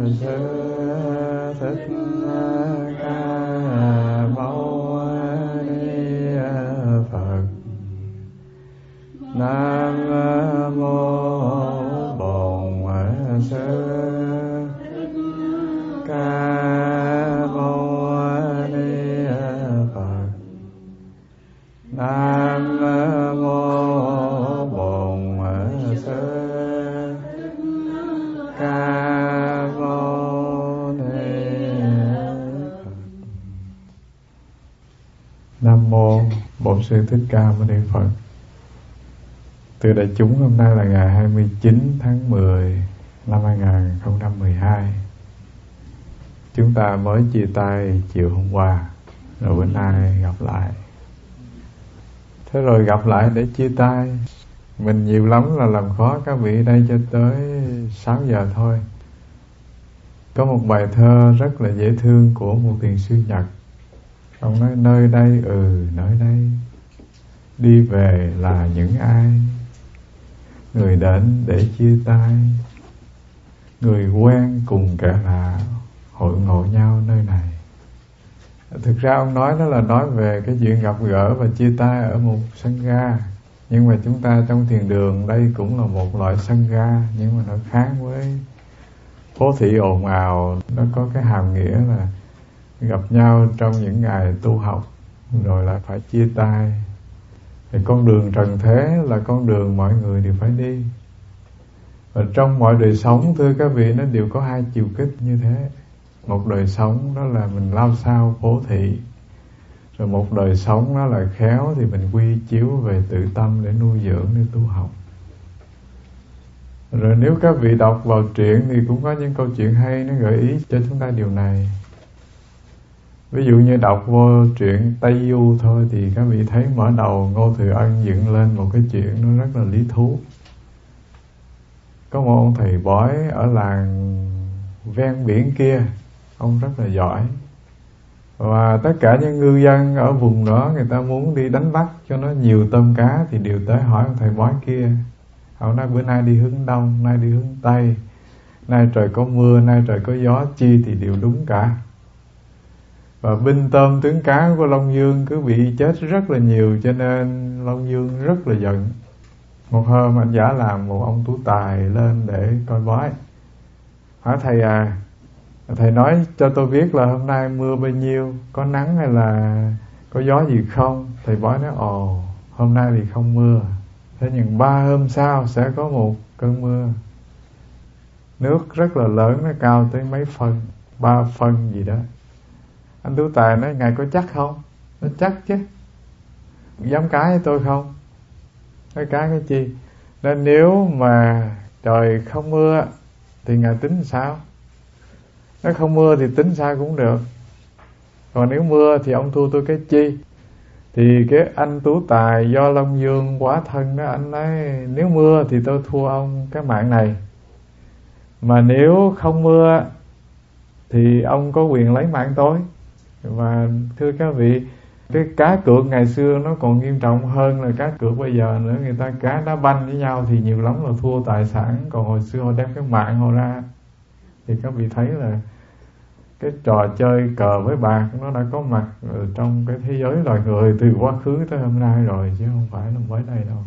Sư Thích Ca Mâu Ni Phật. Nam mô Bổn Sư Thích Ca Mâu Ni Phật. Nam mô Bổn Sư Ca Mâu Ni Phật. Nam mô Bổn Sư Thích Ca Mâu Ni Phật. Từ đại chúng, hôm nay là ngày 29 tháng 10 năm 2012. Chúng ta mới chia tay chiều hôm qua, rồi bữa nay gặp lại. Thế rồi gặp lại để chia tay, mình nhiều lắm là làm khó các vị đây cho tới 6 giờ thôi. Có một bài thơ rất là dễ thương của một thiền sư Nhật. Ông nói: nơi đây, nơi đây, đi về là những ai? Người đến để chia tay, người quen cùng kẻ lạ hội ngộ nhau nơi này. Thực ra ông nói đó là nói về cái chuyện gặp gỡ và chia tay ở một sân ga. Nhưng mà chúng ta trong thiền đường đây cũng là một loại sân ga, nhưng mà nó khác với phố thị ồn ào. Nó có cái hàm nghĩa là gặp nhau trong những ngày tu học, rồi lại phải chia tay. Thì con đường trần thế là con đường mọi người đều phải đi. Và trong mọi đời sống, thưa các vị, nó đều có hai chiều kích như thế. Một đời sống đó là mình lao sao phố thị, rồi một đời sống đó là khéo thì mình quy chiếu về tự tâm để nuôi dưỡng, để tu học. Rồi nếu các vị đọc vào truyện thì cũng có những câu chuyện hay, nó gợi ý cho chúng ta điều này. Ví dụ như đọc vô truyện Tây Du thôi thì các vị thấy mở đầu Ngô Thừa Ân dựng lên một cái chuyện nó rất là lý thú. Có một ông thầy bói ở làng ven biển kia, ông rất là giỏi. Và tất cả những ngư dân ở vùng đó, người ta muốn đi đánh bắt cho nó nhiều tôm cá thì đều tới hỏi ông thầy bói kia. Ông nói bữa nay đi hướng đông, nay đi hướng tây, nay trời có mưa, nay trời có gió, chi thì đều đúng cả. Và binh tôm tướng cá của Long Dương cứ bị chết rất là nhiều, cho nên Long Dương rất là giận. Một hôm anh giả làm một ông tú tài lên để coi bói. Hỏi thầy thầy nói cho tôi biết là hôm nay mưa bao nhiêu, có nắng hay là có gió gì không? Thầy bói nói: hôm nay thì không mưa, thế nhưng 3 hôm sau sẽ có một cơn mưa. Nước rất là lớn, nó cao tới mấy phân, 3 phân gì đó. Anh tú tài nói: ngài có chắc không? Nó chắc chứ. Dám cái với tôi không? Nói cái chi? Nên nếu mà trời không mưa thì ngài tính sao? Nếu không mưa thì tính sao cũng được. Còn nếu mưa thì ông thua tôi cái chi? Thì cái anh tú tài do Long Dương quá thân đó, anh nói nếu mưa thì tôi thua ông cái mạng này, mà nếu không mưa thì ông có quyền lấy mạng tôi. Và thưa các vị, cái cá cược ngày xưa nó còn nghiêm trọng hơn là cá cược bây giờ nữa. Người ta cá đá banh với nhau thì nhiều lắm là thua tài sản, còn hồi xưa họ đem cái mạng họ ra. Thì các vị thấy là cái trò chơi cờ với bạc nó đã có mặt trong cái thế giới loài người từ quá khứ tới hôm nay rồi, chứ không phải là mới đây đâu.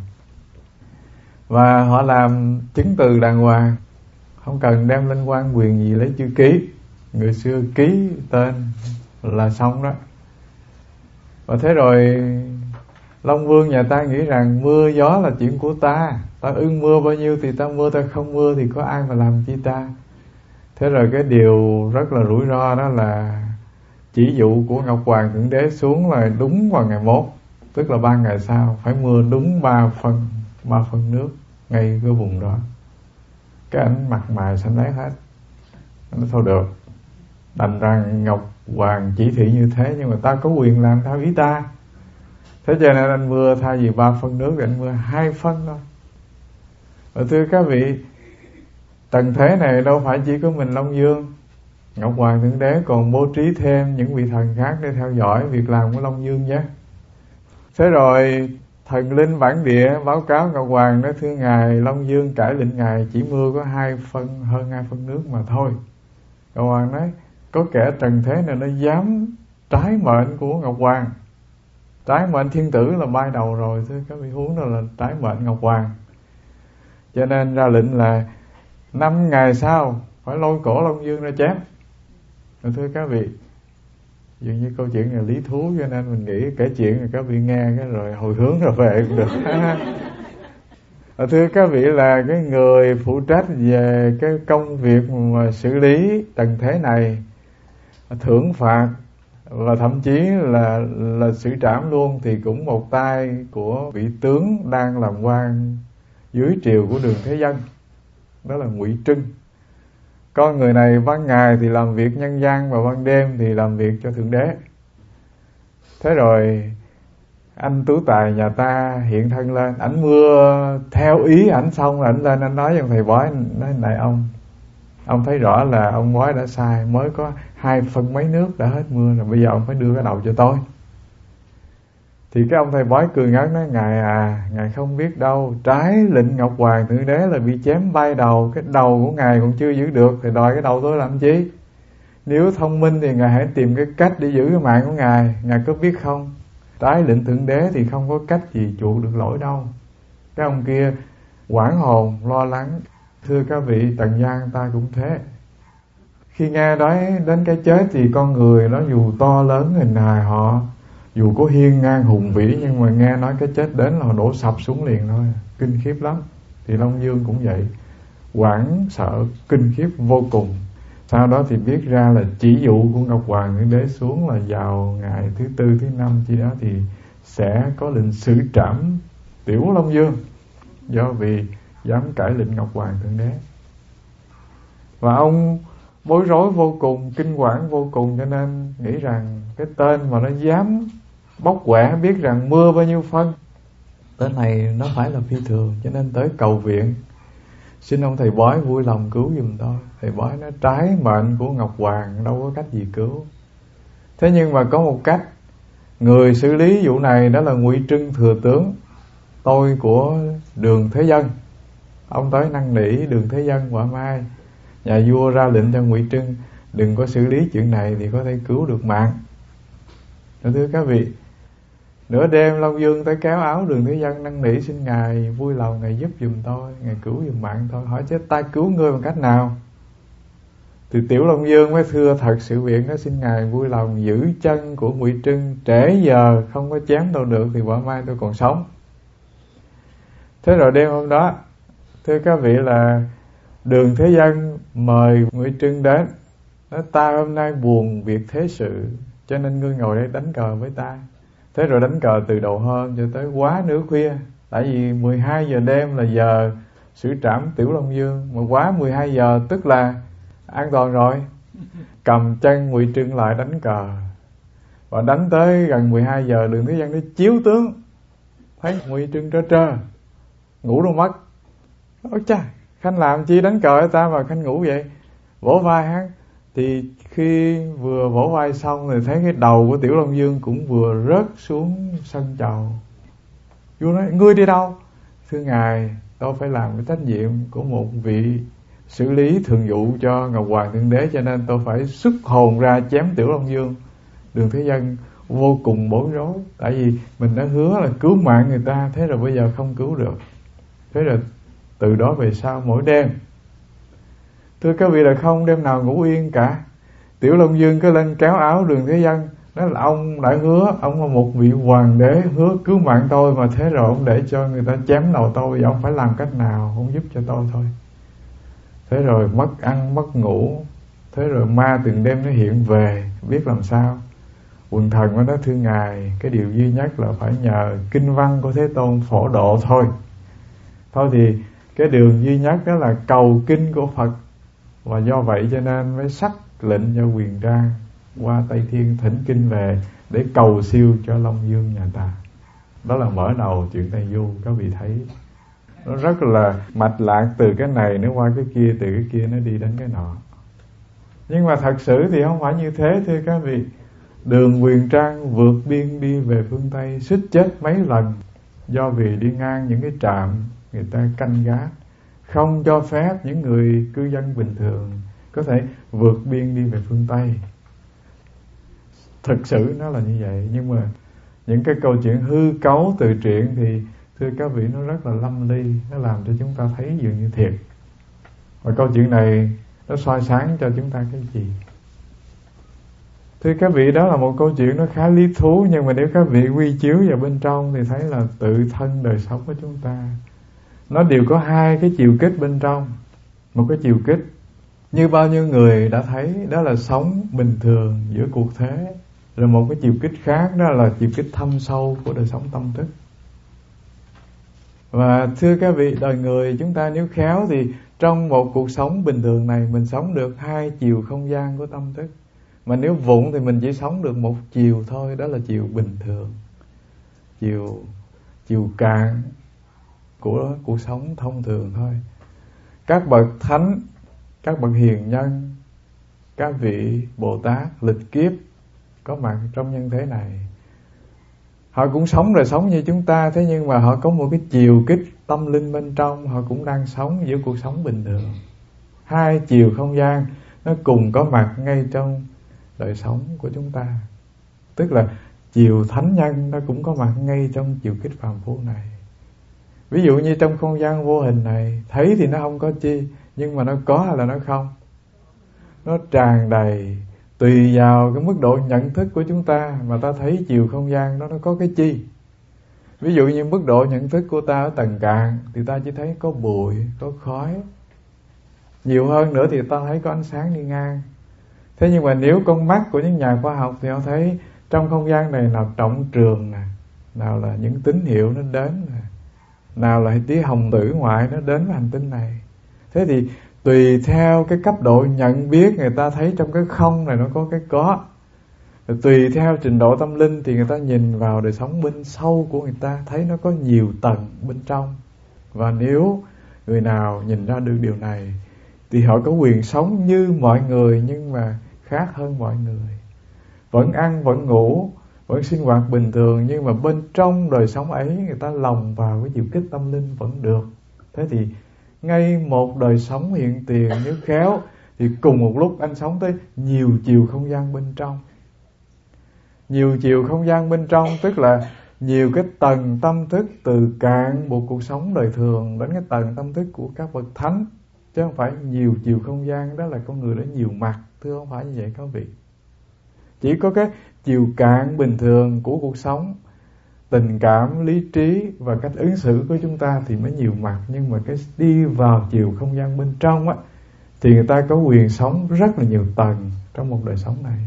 Và họ làm chứng từ đàng hoàng, không cần đem lên quan quyền gì, lấy chữ ký. Người xưa ký tên là xong đó. Và thế rồi Long Vương nhà ta nghĩ rằng mưa gió là chuyện của ta, ta ưng mưa bao nhiêu thì ta mưa, ta không mưa thì có ai mà làm chi ta. Thế rồi cái điều rất là rủi ro đó là chỉ dụ của Ngọc Hoàng Thượng Đế xuống là đúng vào ngày 1, tức là 3 ngày sau phải mưa đúng 3 phân nước ngay cái vùng đó. Cái ảnh mặt mày xanh lét hết. Nó thôi được, đành rằng Ngọc Hoàng chỉ thị như thế, nhưng mà ta có quyền làm theo ý ta. Thế cho nên anh mưa thay vì 3 phân nước thì anh mưa 2 phân thôi. Và thưa các vị, tầng thế này đâu phải chỉ có mình Long Dương. Ngọc Hoàng Thượng Đế còn bố trí thêm những vị thần khác để theo dõi việc làm của Long Dương nhé. Thế rồi thần linh bản địa báo cáo Ngọc Hoàng nói: thưa ngài, Long Dương cải lệnh ngài chỉ mưa có 2 phân, hơn 2 phân nước mà thôi. Ngọc Hoàng nói có kẻ trần thế này nó dám trái mệnh của Ngọc Hoàng. Trái mệnh thiên tử là bay đầu rồi, thưa các vị, huống đó là trái mệnh Ngọc Hoàng. Cho nên ra lệnh là 5 ngày sau phải lôi cổ Long Dương ra chém. Thưa các vị, dường như câu chuyện này lý thú, cho nên mình nghĩ kể chuyện rồi các vị nghe cái rồi hồi hướng rồi về cũng được. Thưa các vị, là cái người phụ trách về cái công việc mà xử lý trần thế này, thưởng phạt và thậm chí là xử trảm luôn, thì cũng một tay của vị tướng đang làm quan dưới triều của Đường Thế Dân, đó là Ngụy Trưng. Con người này ban ngày thì làm việc nhân gian và ban đêm thì làm việc cho Thượng Đế. Thế rồi anh tú tài nhà ta hiện thân lên, ảnh mưa theo ý ảnh, xong rồi ảnh lên anh nói với thầy bói, nói này ông thấy rõ là ông bói đã sai, mới có 2 phân mấy nước đã hết mưa rồi, bây giờ ông phải đưa cái đầu cho tôi. Thì cái ông thầy bói cười ngắn nói, ngài không biết đâu, trái lệnh Ngọc Hoàng Thượng Đế là bị chém bay đầu, cái đầu của ngài còn chưa giữ được thì đòi cái đầu tôi làm chi? Nếu thông minh thì ngài hãy tìm cái cách để giữ cái mạng của ngài có biết không? Trái lệnh Thượng Đế thì không có cách gì chuộc được lỗi đâu. Cái ông kia hoảng hồn lo lắng. Thưa các vị, trần gian ta cũng thế. Khi nghe nói đến cái chết thì con người nó dù to lớn hình hài họ, dù có hiên ngang hùng vĩ, nhưng mà nghe nói cái chết đến là họ đổ sập xuống liền thôi, kinh khiếp lắm. Thì Long Dương cũng vậy, hoảng sợ kinh khiếp vô cùng. Sau đó thì biết ra là chỉ dụ của Ngọc Hoàng Thượng Đế xuống là vào ngày thứ 4, thứ 5 chi đó thì sẽ có lệnh xử trảm Tiểu Long Dương, do vì dám cãi lệnh Ngọc Hoàng Thượng Đế. Và ông bối rối vô cùng, kinh quản vô cùng, cho nên nghĩ rằng cái tên mà nó dám bóc quẻ, biết rằng mưa bao nhiêu phân, tên này nó phải là phi thường, cho nên tới cầu viện, xin ông thầy bói vui lòng cứu giùm tôi. Thầy bói nói trái mệnh của Ngọc Hoàng, đâu có cách gì cứu. Thế nhưng mà có một cách, người xử lý vụ này đó là Ngụy Trưng thừa tướng, tôi của Đường Thế Dân. Ông tới năn nỉ Đường Thế Dân quả mai, nhà vua ra lệnh cho Ngụy Trưng đừng có xử lý chuyện này thì có thể cứu được mạng. Thưa các vị, nửa đêm Long Dương tới kéo áo Đường Thế Dân năn nỉ xin ngài vui lòng ngài giúp giùm tôi, ngài cứu giùm mạng tôi. Hỏi chết ta cứu ngươi bằng cách nào? Thì Tiểu Long Dương mới thưa thật sự việc đó, xin ngài vui lòng giữ chân của Ngụy Trưng, trễ giờ không có chém tôi được thì quả mai tôi còn sống. Thế rồi đêm hôm đó, thưa các vị, là Đường Thế Dân mời Ngụy Trưng đến, nói ta hôm nay buồn việc thế sự, cho nên ngươi ngồi đây đánh cờ với ta. Thế rồi đánh cờ từ đầu hôm cho tới quá nửa khuya, tại vì 12 giờ đêm là giờ xử trảm Tiểu Long Dương, mà quá 12 giờ tức là an toàn rồi. Cầm chân Ngụy Trưng lại đánh cờ, và đánh tới gần 12 giờ Đường Thế Dân đi chiếu tướng, thấy Ngụy Trưng trơ trơ, ngủ đâu mất. Ôi cha, Khanh làm chi đánh cờ với ta mà Khanh ngủ vậy? Vỗ vai hắn. Thì khi vừa vỗ vai xong thì thấy cái đầu của Tiểu Long Dương cũng vừa rớt xuống sân chầu. Vua nói, ngươi đi đâu? Thưa ngài, tôi phải làm cái trách nhiệm của một vị xử lý thường vụ cho Ngọc Hoàng Thượng Đế, cho nên tôi phải xuất hồn ra chém Tiểu Long Dương. Đường Thế Dân vô cùng bối rối, tại vì mình đã hứa là cứu mạng người ta, thế rồi bây giờ không cứu được. Thế rồi từ đó về sau mỗi đêm, thưa các vị, là không đêm nào ngủ yên cả. Tiểu Long Dương cứ lên kéo áo Đường Thế Dân, nói là ông đã hứa, ông là một vị hoàng đế hứa cứu mạng tôi, mà thế rồi ông để cho người ta chém đầu tôi, giờ ông phải làm cách nào, ông giúp cho tôi thôi. Thế rồi mất ăn mất ngủ, thế rồi ma từng đêm nó hiện về, biết làm sao. Quần thần mới nói, thưa ngài, cái điều duy nhất là phải nhờ kinh văn của Thế Tôn phổ độ thôi. Thôi thì cái đường duy nhất đó là cầu kinh của Phật, và do vậy cho nên mới sắc lệnh cho Huyền Trang qua Tây Thiên thỉnh kinh về để cầu siêu cho Long Dương nhà ta. Đó là mở đầu chuyện Tây Du. Các vị thấy nó rất là mạch lạc, từ cái này nó qua cái kia, từ cái kia nó đi đến cái nọ. Nhưng mà thật sự thì không phải như thế, thưa các vị. Đường Huyền Trang vượt biên đi về phương Tây suýt chết mấy lần, do vì đi ngang những cái trạm người ta canh gác, không cho phép những người cư dân bình thường có thể vượt biên đi về phương Tây. Thực sự nó là như vậy. Nhưng mà những cái câu chuyện hư cấu từ truyện thì thưa các vị nó rất là lâm ly, nó làm cho chúng ta thấy dường như thiệt. Và câu chuyện này nó soi sáng cho chúng ta cái gì? Thưa các vị, đó là một câu chuyện nó khá lý thú, nhưng mà nếu các vị quy chiếu vào bên trong thì thấy là tự thân đời sống của chúng ta nó đều có hai cái chiều kích bên trong. Một cái chiều kích như bao nhiêu người đã thấy, đó là sống bình thường giữa cuộc thế. Rồi một cái chiều kích khác, đó là chiều kích thâm sâu của đời sống tâm thức. Và thưa các vị, đời người chúng ta nếu khéo thì trong một cuộc sống bình thường này mình sống được hai chiều không gian của tâm thức. Mà nếu vụng thì mình chỉ sống được một chiều thôi, đó là chiều bình thường, chiều cạn của cuộc sống thông thường thôi. Các bậc thánh, các bậc hiền nhân, các vị Bồ Tát lịch kiếp có mặt trong nhân thế này, họ cũng sống đời sống như chúng ta, thế nhưng mà họ có một cái chiều kích tâm linh bên trong, họ cũng đang sống giữa cuộc sống bình thường. Hai chiều không gian nó cùng có mặt ngay trong đời sống của chúng ta. Tức là chiều thánh nhân nó cũng có mặt ngay trong chiều kích phàm phu này. Ví dụ như trong không gian vô hình này, thấy thì nó không có chi, nhưng mà nó có hay là nó không? Nó tràn đầy. Tùy vào cái mức độ nhận thức của chúng ta mà ta thấy chiều không gian đó nó có cái chi. Ví dụ như mức độ nhận thức của ta ở tầng cạn thì ta chỉ thấy có bụi, có khói. Nhiều hơn nữa thì ta thấy có ánh sáng đi ngang. Thế nhưng mà nếu con mắt của những nhà khoa học thì họ thấy trong không gian này nào trọng trường nè, nào là những tín hiệu nó đến nè, nào là tia hồng tử ngoại nó đến với hành tinh này. Thế thì tùy theo cái cấp độ nhận biết, người ta thấy trong cái không này nó có cái có. Rồi tùy theo trình độ tâm linh thì người ta nhìn vào đời sống bên sâu của người ta, thấy nó có nhiều tầng bên trong. Và nếu người nào nhìn ra được điều này thì họ có quyền sống như mọi người, nhưng mà khác hơn mọi người. Vẫn ăn, vẫn ngủ, vẫn sinh hoạt bình thường, nhưng mà bên trong đời sống ấy người ta lồng vào cái chiều kích tâm linh vẫn được. Thế thì ngay một đời sống hiện tiền nếu khéo thì cùng một lúc anh sống tới nhiều chiều không gian bên trong. Nhiều chiều không gian bên trong tức là nhiều cái tầng tâm thức, từ cạn một cuộc sống đời thường đến cái tầng tâm thức của các bậc thánh. Chứ không phải nhiều chiều không gian đó là con người đó nhiều mặt. Thưa không phải như vậy các vị. Chỉ có cái chiều cạn bình thường của cuộc sống, tình cảm, lý trí và cách ứng xử của chúng ta thì mới nhiều mặt. Nhưng mà cái đi vào chiều không gian bên trong á, thì người ta có quyền sống rất là nhiều tầng trong một đời sống này.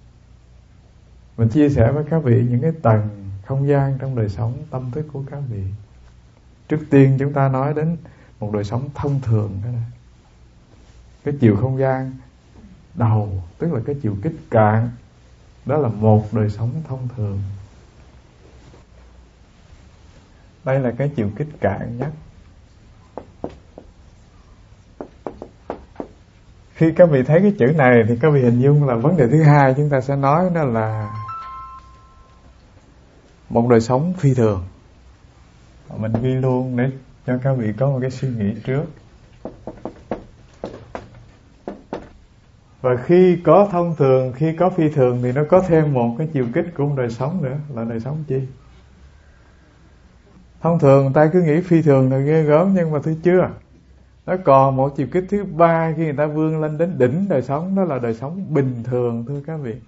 Mình chia sẻ với các vị những cái tầng không gian trong đời sống tâm thức của các vị. Trước tiên chúng ta nói đến một đời sống thông thường đó này. Cái chiều không gian đầu, tức là cái chiều kích cạn, đó là một đời sống thông thường. Đây là cái chiều kích cạn nhất. Khi các vị thấy cái chữ này thì các vị hình dung là vấn đề thứ hai chúng ta sẽ nói, đó là một đời sống phi thường. Mình ghi luôn để cho các vị có một cái suy nghĩ trước. Và khi có thông thường, khi có phi thường thì nó có thêm một cái chiều kích của một đời sống nữa, là đời sống chi? Thông thường người ta cứ nghĩ phi thường là ghê gớm, nhưng mà thứ chưa, nó còn một chiều kích thứ ba khi người ta vươn lên đến đỉnh đời sống, đó là đời sống bình thường. Thưa các vị,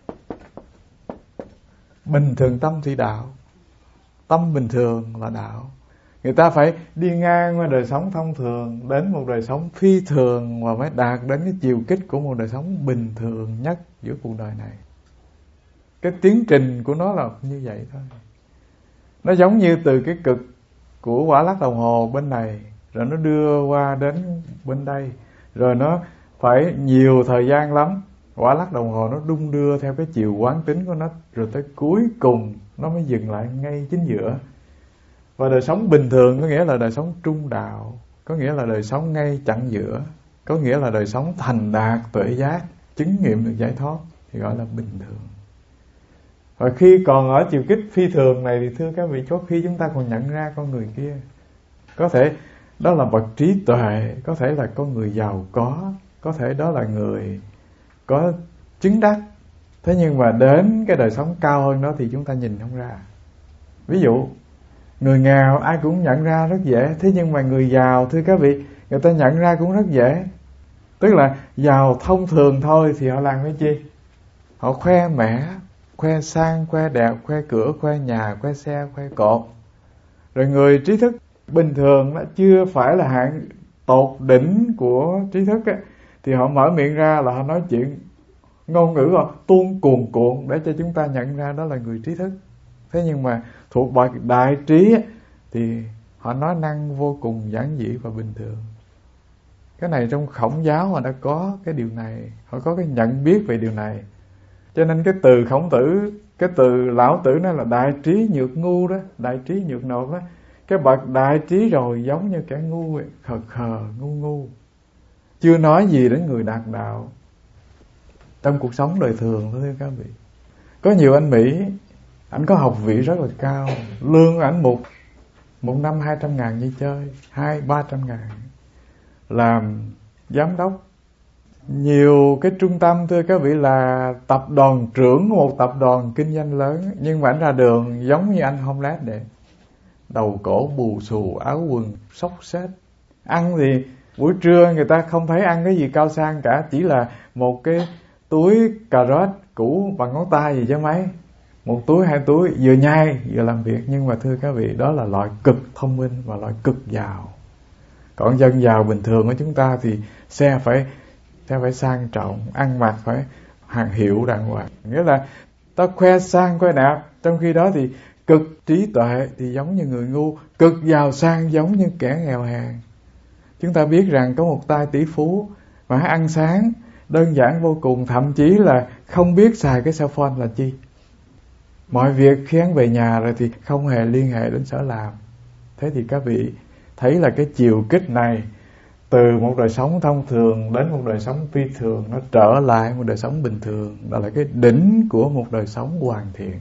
bình thường tâm thì đạo, tâm bình thường là đạo. Người ta phải đi ngang qua đời sống thông thường đến một đời sống phi thường và mới đạt đến cái chiều kích của một đời sống bình thường nhất giữa cuộc đời này. Cái tiến trình của nó là như vậy thôi. Nó giống như từ cái cực của quả lắc đồng hồ bên này, rồi nó đưa qua đến bên đây, rồi nó phải nhiều thời gian lắm. Quả lắc đồng hồ nó đung đưa theo cái chiều quán tính của nó, rồi tới cuối cùng nó mới dừng lại ngay chính giữa. Và đời sống bình thường có nghĩa là đời sống trung đạo, có nghĩa là đời sống ngay chặng giữa, có nghĩa là đời sống thành đạt tuệ giác, chứng nghiệm được giải thoát, thì gọi là bình thường. Và khi còn ở chiều kích phi thường này thì thưa các vị, có khi chúng ta còn nhận ra con người kia. Có thể đó là bậc trí tuệ, có thể là con người giàu có, có thể đó là người có chứng đắc. Thế nhưng mà đến cái đời sống cao hơn đó thì chúng ta nhìn không ra. Ví dụ người nghèo ai cũng nhận ra rất dễ, thế nhưng mà người giàu thưa các vị, người ta nhận ra cũng rất dễ. Tức là giàu thông thường thôi thì họ làm cái chi? Họ khoe mẽ, khoe sang, khoe đẹp, khoe cửa, khoe nhà, khoe xe, khoe cột. Rồi người trí thức bình thường nó chưa phải là hạng tột đỉnh của trí thức ấy, thì họ mở miệng ra là họ nói chuyện ngôn ngữ họ tuôn cuồn cuộn để cho chúng ta nhận ra đó là người trí thức. Thế nhưng mà thuộc bậc đại trí ấy, thì họ nói năng vô cùng giản dị và bình thường. Cái này trong Khổng giáo họ đã có cái điều này, họ có cái nhận biết về điều này. Cho nên cái từ Khổng Tử, cái từ Lão Tử nó là đại trí nhược ngu đó, đại trí nhược nột đó. Cái bậc đại trí rồi giống như kẻ ngu ấy, khờ khờ, ngu. Chưa nói gì đến người đạt đạo. Trong cuộc sống đời thường thôi thưa các vị. Có nhiều anh Mỹ, anh có học vị rất là cao, lương ảnh một năm 200.000 đi chơi, 200-300.000 làm giám đốc. Nhiều cái trung tâm thưa các vị là tập đoàn trưởng của một tập đoàn kinh doanh lớn, nhưng mà anh ra đường giống như anh homeless vậy. Đầu cổ bù xù, áo quần xốc xếch. Ăn thì buổi trưa người ta không thấy ăn cái gì cao sang cả, chỉ là một cái túi cà rốt cũ bằng ngón tay gì chứ mấy. Một túi, 2 túi, vừa nhai vừa làm việc. Nhưng mà thưa các vị, đó là loại cực thông minh và loại cực giàu. Còn dân giàu bình thường của chúng ta thì xe phải sang trọng, ăn mặc phải hàng hiệu đàng hoàng. Nghĩa là ta khoe sang khoe đẹp, trong khi đó thì cực trí tuệ thì giống như người ngu, cực giàu sang giống như kẻ nghèo hèn. Chúng ta biết rằng có một tay tỷ phú mà ăn sáng đơn giản vô cùng, thậm chí là không biết xài cái cell phone là chi. Mọi việc khi hắn về nhà rồi thì không hề liên hệ đến sở làm. Thế thì các vị thấy là cái chiều kích này từ một đời sống thông thường đến một đời sống phi thường, nó trở lại một đời sống bình thường. Đó là cái đỉnh của một đời sống hoàn thiện.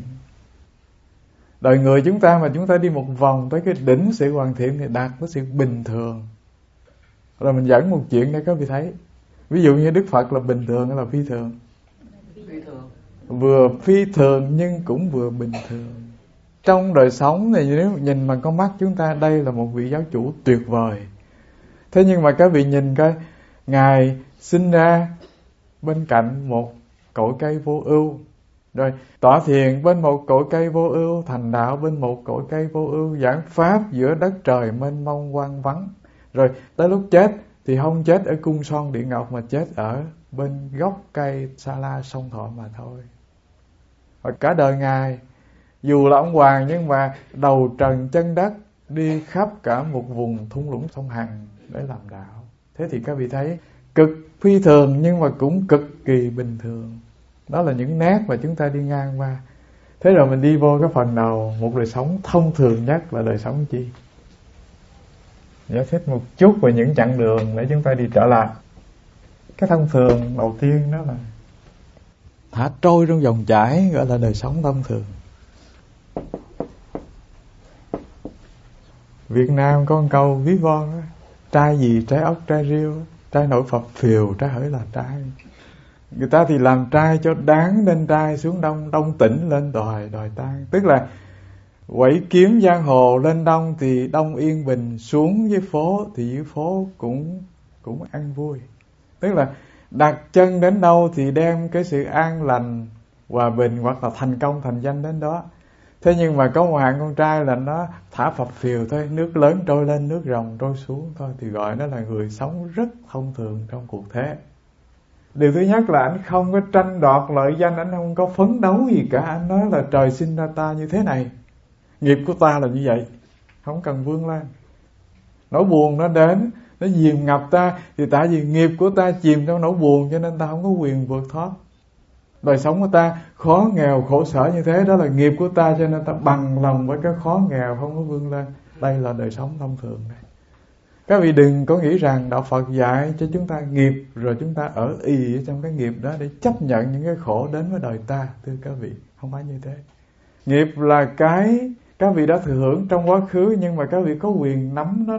Đời người chúng ta mà chúng ta đi một vòng tới cái đỉnh sự hoàn thiện thì đạt tới sự bình thường. Rồi mình dẫn một chuyện để các vị thấy. Ví dụ như Đức Phật là bình thường hay là phi thường? Phi thường. Vừa phi thường nhưng cũng vừa bình thường. Trong đời sống này nếu nhìn bằng con mắt chúng ta, đây là một vị giáo chủ tuyệt vời. Thế nhưng mà các vị nhìn coi, Ngài sinh ra bên cạnh một cội cây vô ưu, rồi tọa thiền bên một cội cây vô ưu, thành đạo bên một cội cây vô ưu, giảng pháp giữa đất trời mênh mông quang vắng. Rồi tới lúc chết thì không chết ở cung son địa ngọc mà chết ở bên gốc cây Sa La sông Thọ mà thôi. Và cả đời Ngài dù là ông hoàng nhưng mà đầu trần chân đất, đi khắp cả một vùng thung lũng sông Hằng để làm đạo. Thế thì các vị thấy cực phi thường nhưng mà cũng cực kỳ bình thường. Đó là những nét mà chúng ta đi ngang qua. Thế rồi mình đi vô cái phần đầu, một đời sống thông thường nhất là đời sống chi? Giải thích một chút về những chặng đường để chúng ta đi trở lại. Cái thông thường đầu tiên đó là thả trôi trong dòng chảy, gọi là đời sống thông thường. Việt Nam có một câu ví von đó, trai gì trai ốc trai riêu, trai nổi phập phìu trai hỡi là trai. Người ta thì làm trai cho đáng nên trai, xuống đông đông tỉnh lên đòi tan. Tức là quẩy kiếm giang hồ lên đông thì đông yên bình, xuống dưới phố thì dưới phố cũng ăn vui. Tức là đặt chân đến đâu thì đem cái sự an lành, hòa bình hoặc là thành công thành danh đến đó. Thế nhưng mà có một hạng con trai là nó thả phập phìu thôi, nước lớn trôi lên, nước ròng trôi xuống thôi, thì gọi nó là người sống rất thông thường trong cuộc thế. Điều thứ nhất là anh không có tranh đoạt lợi danh, anh không có phấn đấu gì cả. Anh nói là trời sinh ra ta như thế này, nghiệp của ta là như vậy, không cần vươn lên. Nỗi buồn nó đến, nó dìm ngập ta, thì tại vì nghiệp của ta chìm trong nỗi buồn, cho nên ta không có quyền vượt thoát. Đời sống của ta khó nghèo khổ sở như thế, đó là nghiệp của ta, cho nên ta bằng lòng với cái khó nghèo, không có vươn lên. Đây là đời sống thông thường này. Các vị đừng có nghĩ rằng đạo Phật dạy cho chúng ta nghiệp rồi chúng ta ở ì trong cái nghiệp đó để chấp nhận những cái khổ đến với đời ta. Thưa các vị, không phải như thế. Nghiệp là cái các vị đã thừa hưởng trong quá khứ, nhưng mà các vị có quyền nắm nó để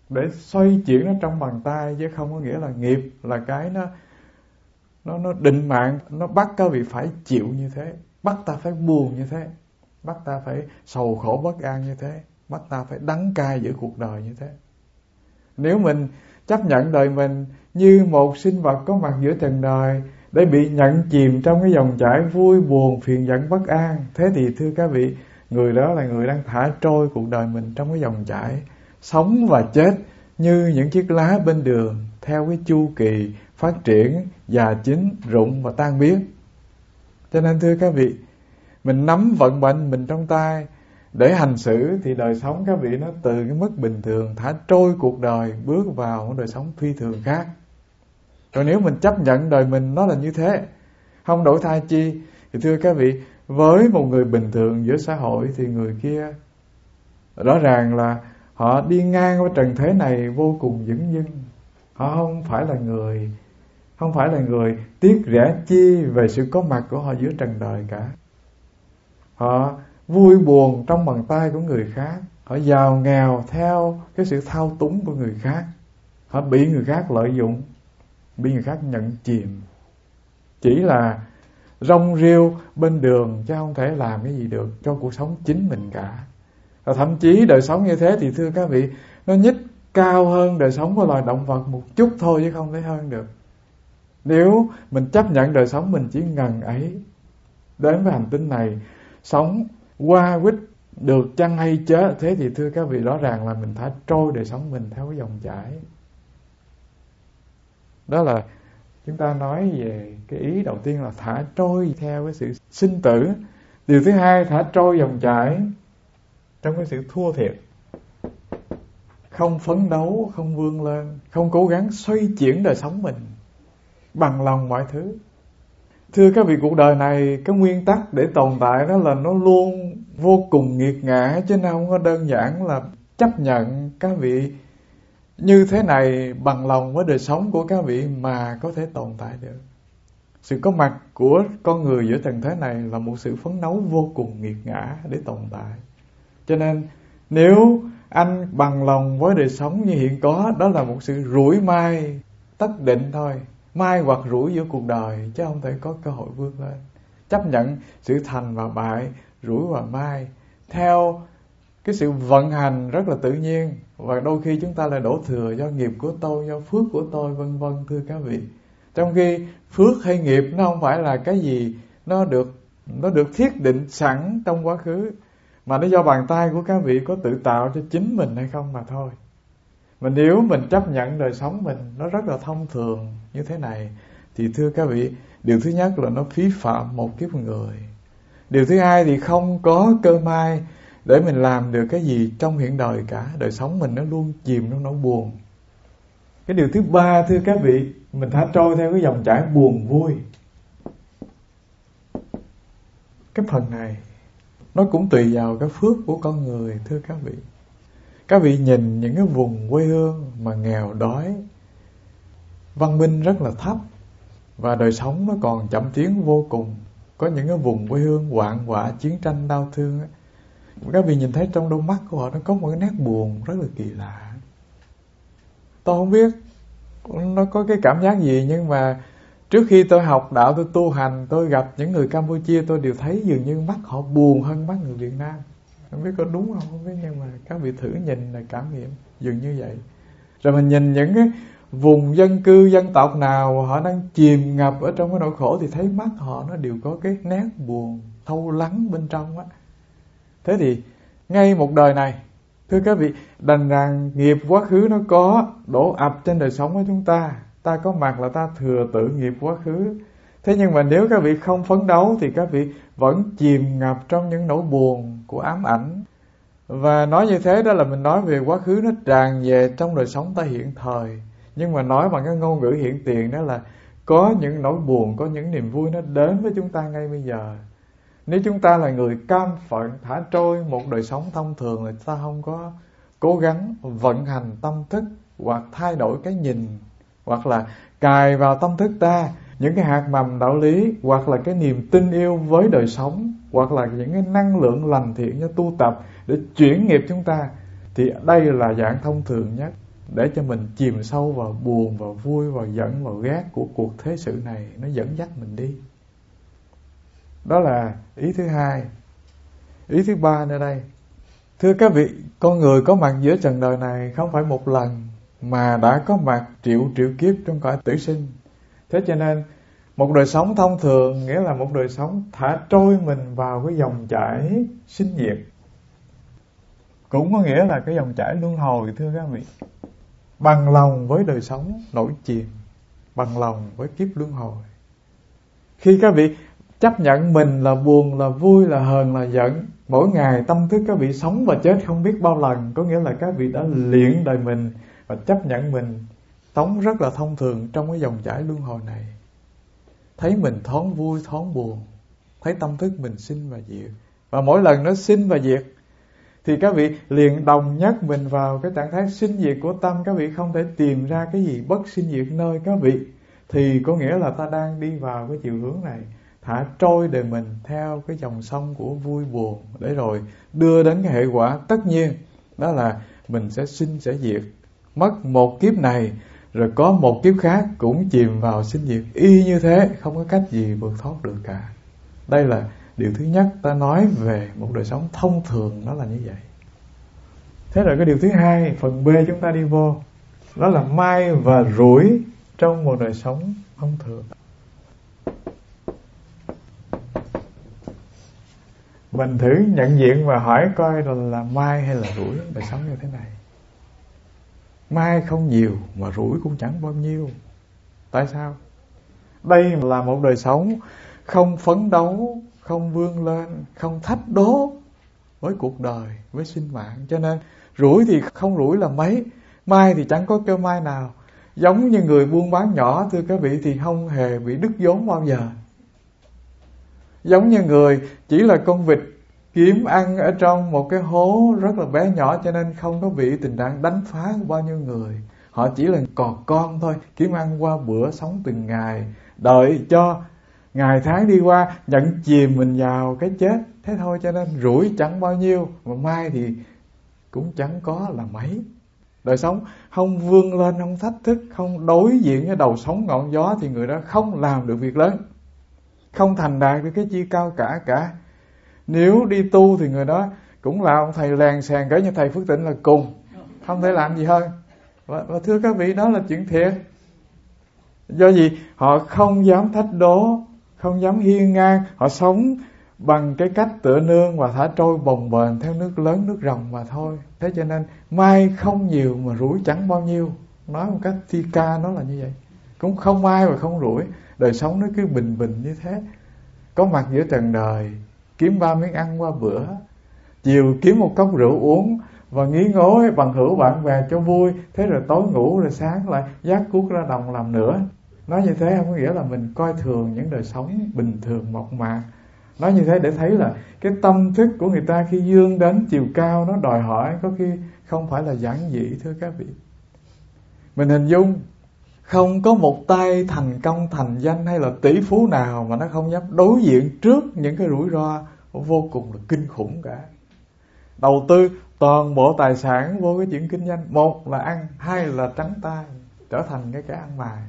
để xoay chuyển nó trong bàn tay, chứ không có nghĩa là nghiệp là cái nó định mạng, nó bắt các vị phải chịu như thế, bắt ta phải buồn như thế, bắt ta phải sầu khổ bất an như thế, bắt ta phải đắng cay giữa cuộc đời như thế. Nếu mình chấp nhận đời mình như một sinh vật có mặt giữa trần đời để bị nhận chìm trong cái dòng chảy vui buồn, phiền giận bất an, thế thì thưa các vị, người đó là người đang thả trôi cuộc đời mình trong cái dòng chảy sống và chết như những chiếc lá bên đường, theo cái chu kỳ phát triển, già chín, rụng và tan biến. Cho nên thưa các vị, mình nắm vận mệnh mình trong tay để hành xử thì đời sống các vị nó từ cái mức bình thường thả trôi cuộc đời bước vào một đời sống phi thường khác. Còn nếu mình chấp nhận đời mình nó là như thế, không đổi thay chi, thì thưa các vị, với một người bình thường giữa xã hội thì người kia rõ ràng là họ đi ngang qua trần thế này vô cùng dửng dưng. Họ không phải là người tiếc rẻ chi về sự có mặt của họ giữa trần đời cả. Họ vui buồn trong bàn tay của người khác, họ giàu nghèo theo cái sự thao túng của người khác, họ bị người khác lợi dụng, bị người khác nhận chìm, chỉ là rong rêu bên đường chứ không thể làm cái gì được cho cuộc sống chính mình cả. Và thậm chí đời sống như thế thì thưa các vị, nó nhích cao hơn đời sống của loài động vật một chút thôi chứ không thể hơn được. Nếu mình chấp nhận đời sống mình chỉ ngần ấy, đến với hành tinh này sống qua quýt được chăng hay chớ, thế thì thưa các vị, rõ ràng là mình thả trôi đời sống mình theo cái dòng chảy. Đó là chúng ta nói về cái ý đầu tiên là thả trôi theo cái sự sinh tử. Điều thứ hai, thả trôi dòng chảy trong cái sự thua thiệt, không phấn đấu, không vươn lên, không cố gắng xoay chuyển đời sống mình bằng lòng mọi thứ. Thưa các vị, cuộc đời này cái nguyên tắc để tồn tại đó là nó luôn vô cùng nghiệt ngã, chứ nó không có đơn giản là chấp nhận các vị như thế này bằng lòng với đời sống của các vị mà có thể tồn tại được. Sự có mặt của con người giữa trần thế này là một sự phấn đấu vô cùng nghiệt ngã để tồn tại. Cho nên nếu anh bằng lòng với đời sống như hiện có, đó là một sự rủi mai tất định thôi, mai hoặc rủi giữa cuộc đời, chứ không thể có cơ hội vươn lên. Chấp nhận sự thành và bại, rủi và mai theo cái sự vận hành rất là tự nhiên. Và đôi khi chúng ta lại đổ thừa do nghiệp của tôi, do phước của tôi, vân vân, thưa các vị. Trong khi phước hay nghiệp nó không phải là cái gì nó được thiết định sẵn trong quá khứ, mà nó do bàn tay của các vị có tự tạo cho chính mình hay không mà thôi. Mà nếu mình chấp nhận đời sống mình nó rất là thông thường như thế này, thì thưa các vị, điều thứ nhất là nó phí phạm một kiếp người. Điều thứ hai thì không có cơ may để mình làm được cái gì trong hiện đời cả. Đời sống mình nó luôn chìm trong nỗi buồn. Cái điều thứ ba, thưa các vị, mình thả trôi theo cái dòng chảy buồn vui. Cái phần này nó cũng tùy vào cái phước của con người, thưa các vị. Các vị nhìn những cái vùng quê hương mà nghèo đói, văn minh rất là thấp, và đời sống nó còn chậm tiến vô cùng. Có những cái vùng quê hương hoạn họa, chiến tranh, đau thương ấy. Các vị nhìn thấy trong đôi mắt của họ nó có một cái nét buồn rất là kỳ lạ. Tôi không biết nó có cái cảm giác gì, nhưng mà trước khi tôi học đạo, tôi tu hành, tôi gặp những người Campuchia, tôi đều thấy dường như mắt họ buồn hơn mắt người Việt Nam. Không biết có đúng không biết, nhưng mà các vị thử nhìn là cảm nghiệm dường như vậy. Rồi mình nhìn những cái vùng dân cư, dân tộc nào họ đang chìm ngập ở trong cái nỗi khổ, thì thấy mắt họ nó đều có cái nét buồn thâu lắng bên trong á. Thế thì ngay một đời này, thưa các vị, đành rằng nghiệp quá khứ nó có đổ ập trên đời sống của chúng ta. Ta có mặt là ta thừa tự nghiệp quá khứ. Thế nhưng mà nếu các vị không phấn đấu thì các vị vẫn chìm ngập trong những nỗi buồn của ám ảnh. Và nói như thế đó là mình nói về quá khứ nó tràn về trong đời sống ta hiện thời. Nhưng mà nói bằng cái ngôn ngữ hiện tiền đó là có những nỗi buồn, có những niềm vui nó đến với chúng ta ngay bây giờ. Nếu chúng ta là người cam phận thả trôi một đời sống thông thường, là ta không có cố gắng vận hành tâm thức hoặc thay đổi cái nhìn, hoặc là cài vào tâm thức ta những cái hạt mầm đạo lý, hoặc là cái niềm tin yêu với đời sống, hoặc là những cái năng lượng lành thiện cho tu tập để chuyển nghiệp chúng ta, thì đây là dạng thông thường nhất. để cho mình chìm sâu vào buồn, vào vui, vào giận, vào ghét của cuộc thế sự này, nó dẫn dắt mình đi. Đó là ý thứ hai. Ý thứ ba nơi đây, thưa các vị, con người có mặt giữa trần đời này không phải một lần, mà đã có mặt triệu triệu kiếp trong cõi tử sinh. Thế cho nên một đời sống thông thường nghĩa là một đời sống thả trôi mình vào cái dòng chảy sinh diệt, cũng có nghĩa là cái dòng chảy luân hồi. Thưa các vị, bằng lòng với đời sống nổi chìm, bằng lòng với kiếp luân hồi. Khi các vị chấp nhận mình là buồn, là vui, là hờn, là giận, mỗi ngày tâm thức các vị sống và chết không biết bao lần, có nghĩa là các vị đã luyện đời mình và chấp nhận mình sống rất là thông thường trong cái dòng chảy luân hồi này. Thấy mình thoáng vui, thoáng buồn, thấy tâm thức mình sinh và diệt, và mỗi lần nó sinh và diệt thì các vị liền đồng nhất mình vào cái trạng thái sinh diệt của tâm. Các vị không thể tìm ra cái gì bất sinh diệt nơi các vị, thì có nghĩa là ta đang đi vào cái chiều hướng này, thả trôi đời mình theo cái dòng sông của vui buồn, để rồi đưa đến cái hệ quả tất nhiên, đó là mình sẽ sinh sẽ diệt, mất một kiếp này rồi có một kiếp khác cũng chìm vào sinh diệt y như thế, không có cách gì vượt thoát được cả. Đây là điều thứ nhất ta nói về một đời sống thông thường, nó là như vậy. Thế rồi cái điều thứ hai, phần B chúng ta đi vô, đó là may và rủi trong một đời sống thông thường. Mình thử nhận diện và hỏi coi là may hay là rủi đời sống như thế này. May không nhiều mà rủi cũng chẳng bao nhiêu. Tại sao? Đây là một đời sống không phấn đấu, không vươn lên, không thách đố với cuộc đời, với sinh mạng. Cho nên rủi thì không rủi là mấy, may thì chẳng có cơ may nào. Giống như người buôn bán nhỏ, thưa các vị, thì không hề bị đứt vốn bao giờ. Giống như người chỉ là con vịt kiếm ăn ở trong một cái hố rất là bé nhỏ, cho nên không có bị tình trạng đánh phá của bao nhiêu người. Họ chỉ là cò con thôi, kiếm ăn qua bữa, sống từng ngày, đợi cho ngày tháng đi qua, nhận chìm mình vào cái chết. Thế thôi, cho nên rủi chẳng bao nhiêu, mà mai thì cũng chẳng có là mấy. Đời sống không vươn lên, không thách thức, không đối diện với đầu sóng ngọn gió thì người đó không làm được việc lớn, không thành đạt được cái chi cao cả. Nếu đi tu thì người đó cũng là ông thầy lèn sèn cỡ như thầy Phước Tịnh là cùng, không thể làm gì hơn. Và thưa các vị, đó là chuyện thiệt. Do gì? Họ không dám thách đố, không dám hiên ngang, họ sống bằng cái cách tựa nương và thả trôi bồng bềnh theo nước lớn nước ròng mà thôi. Thế cho nên may không nhiều mà rủi chẳng bao nhiêu. Nói một cách thi ca nó là như vậy. Cũng không may và không rủi. Đời sống nó cứ bình bình như thế. Có mặt giữa trần đời, kiếm 3 miếng ăn qua bữa, chiều kiếm một cốc rượu uống và nghỉ ngơi bằng hữu bạn bè cho vui. Thế rồi tối ngủ, rồi sáng lại vác cuốc ra đồng làm nữa. Nói như thế không có nghĩa là mình coi thường những đời sống bình thường mộc mạc. Nói như thế để thấy là cái tâm thức của người ta khi vươn đến chiều cao, nó đòi hỏi có khi không phải là giản dị. Thưa các vị, mình hình dung không có một tay thành công thành danh hay là tỷ phú nào mà nó không dám đối diện trước những cái rủi ro vô cùng là kinh khủng cả. Đầu tư toàn bộ tài sản vô cái chuyện kinh doanh, một là ăn, hai là trắng tay, trở thành cái kẻ ăn mày.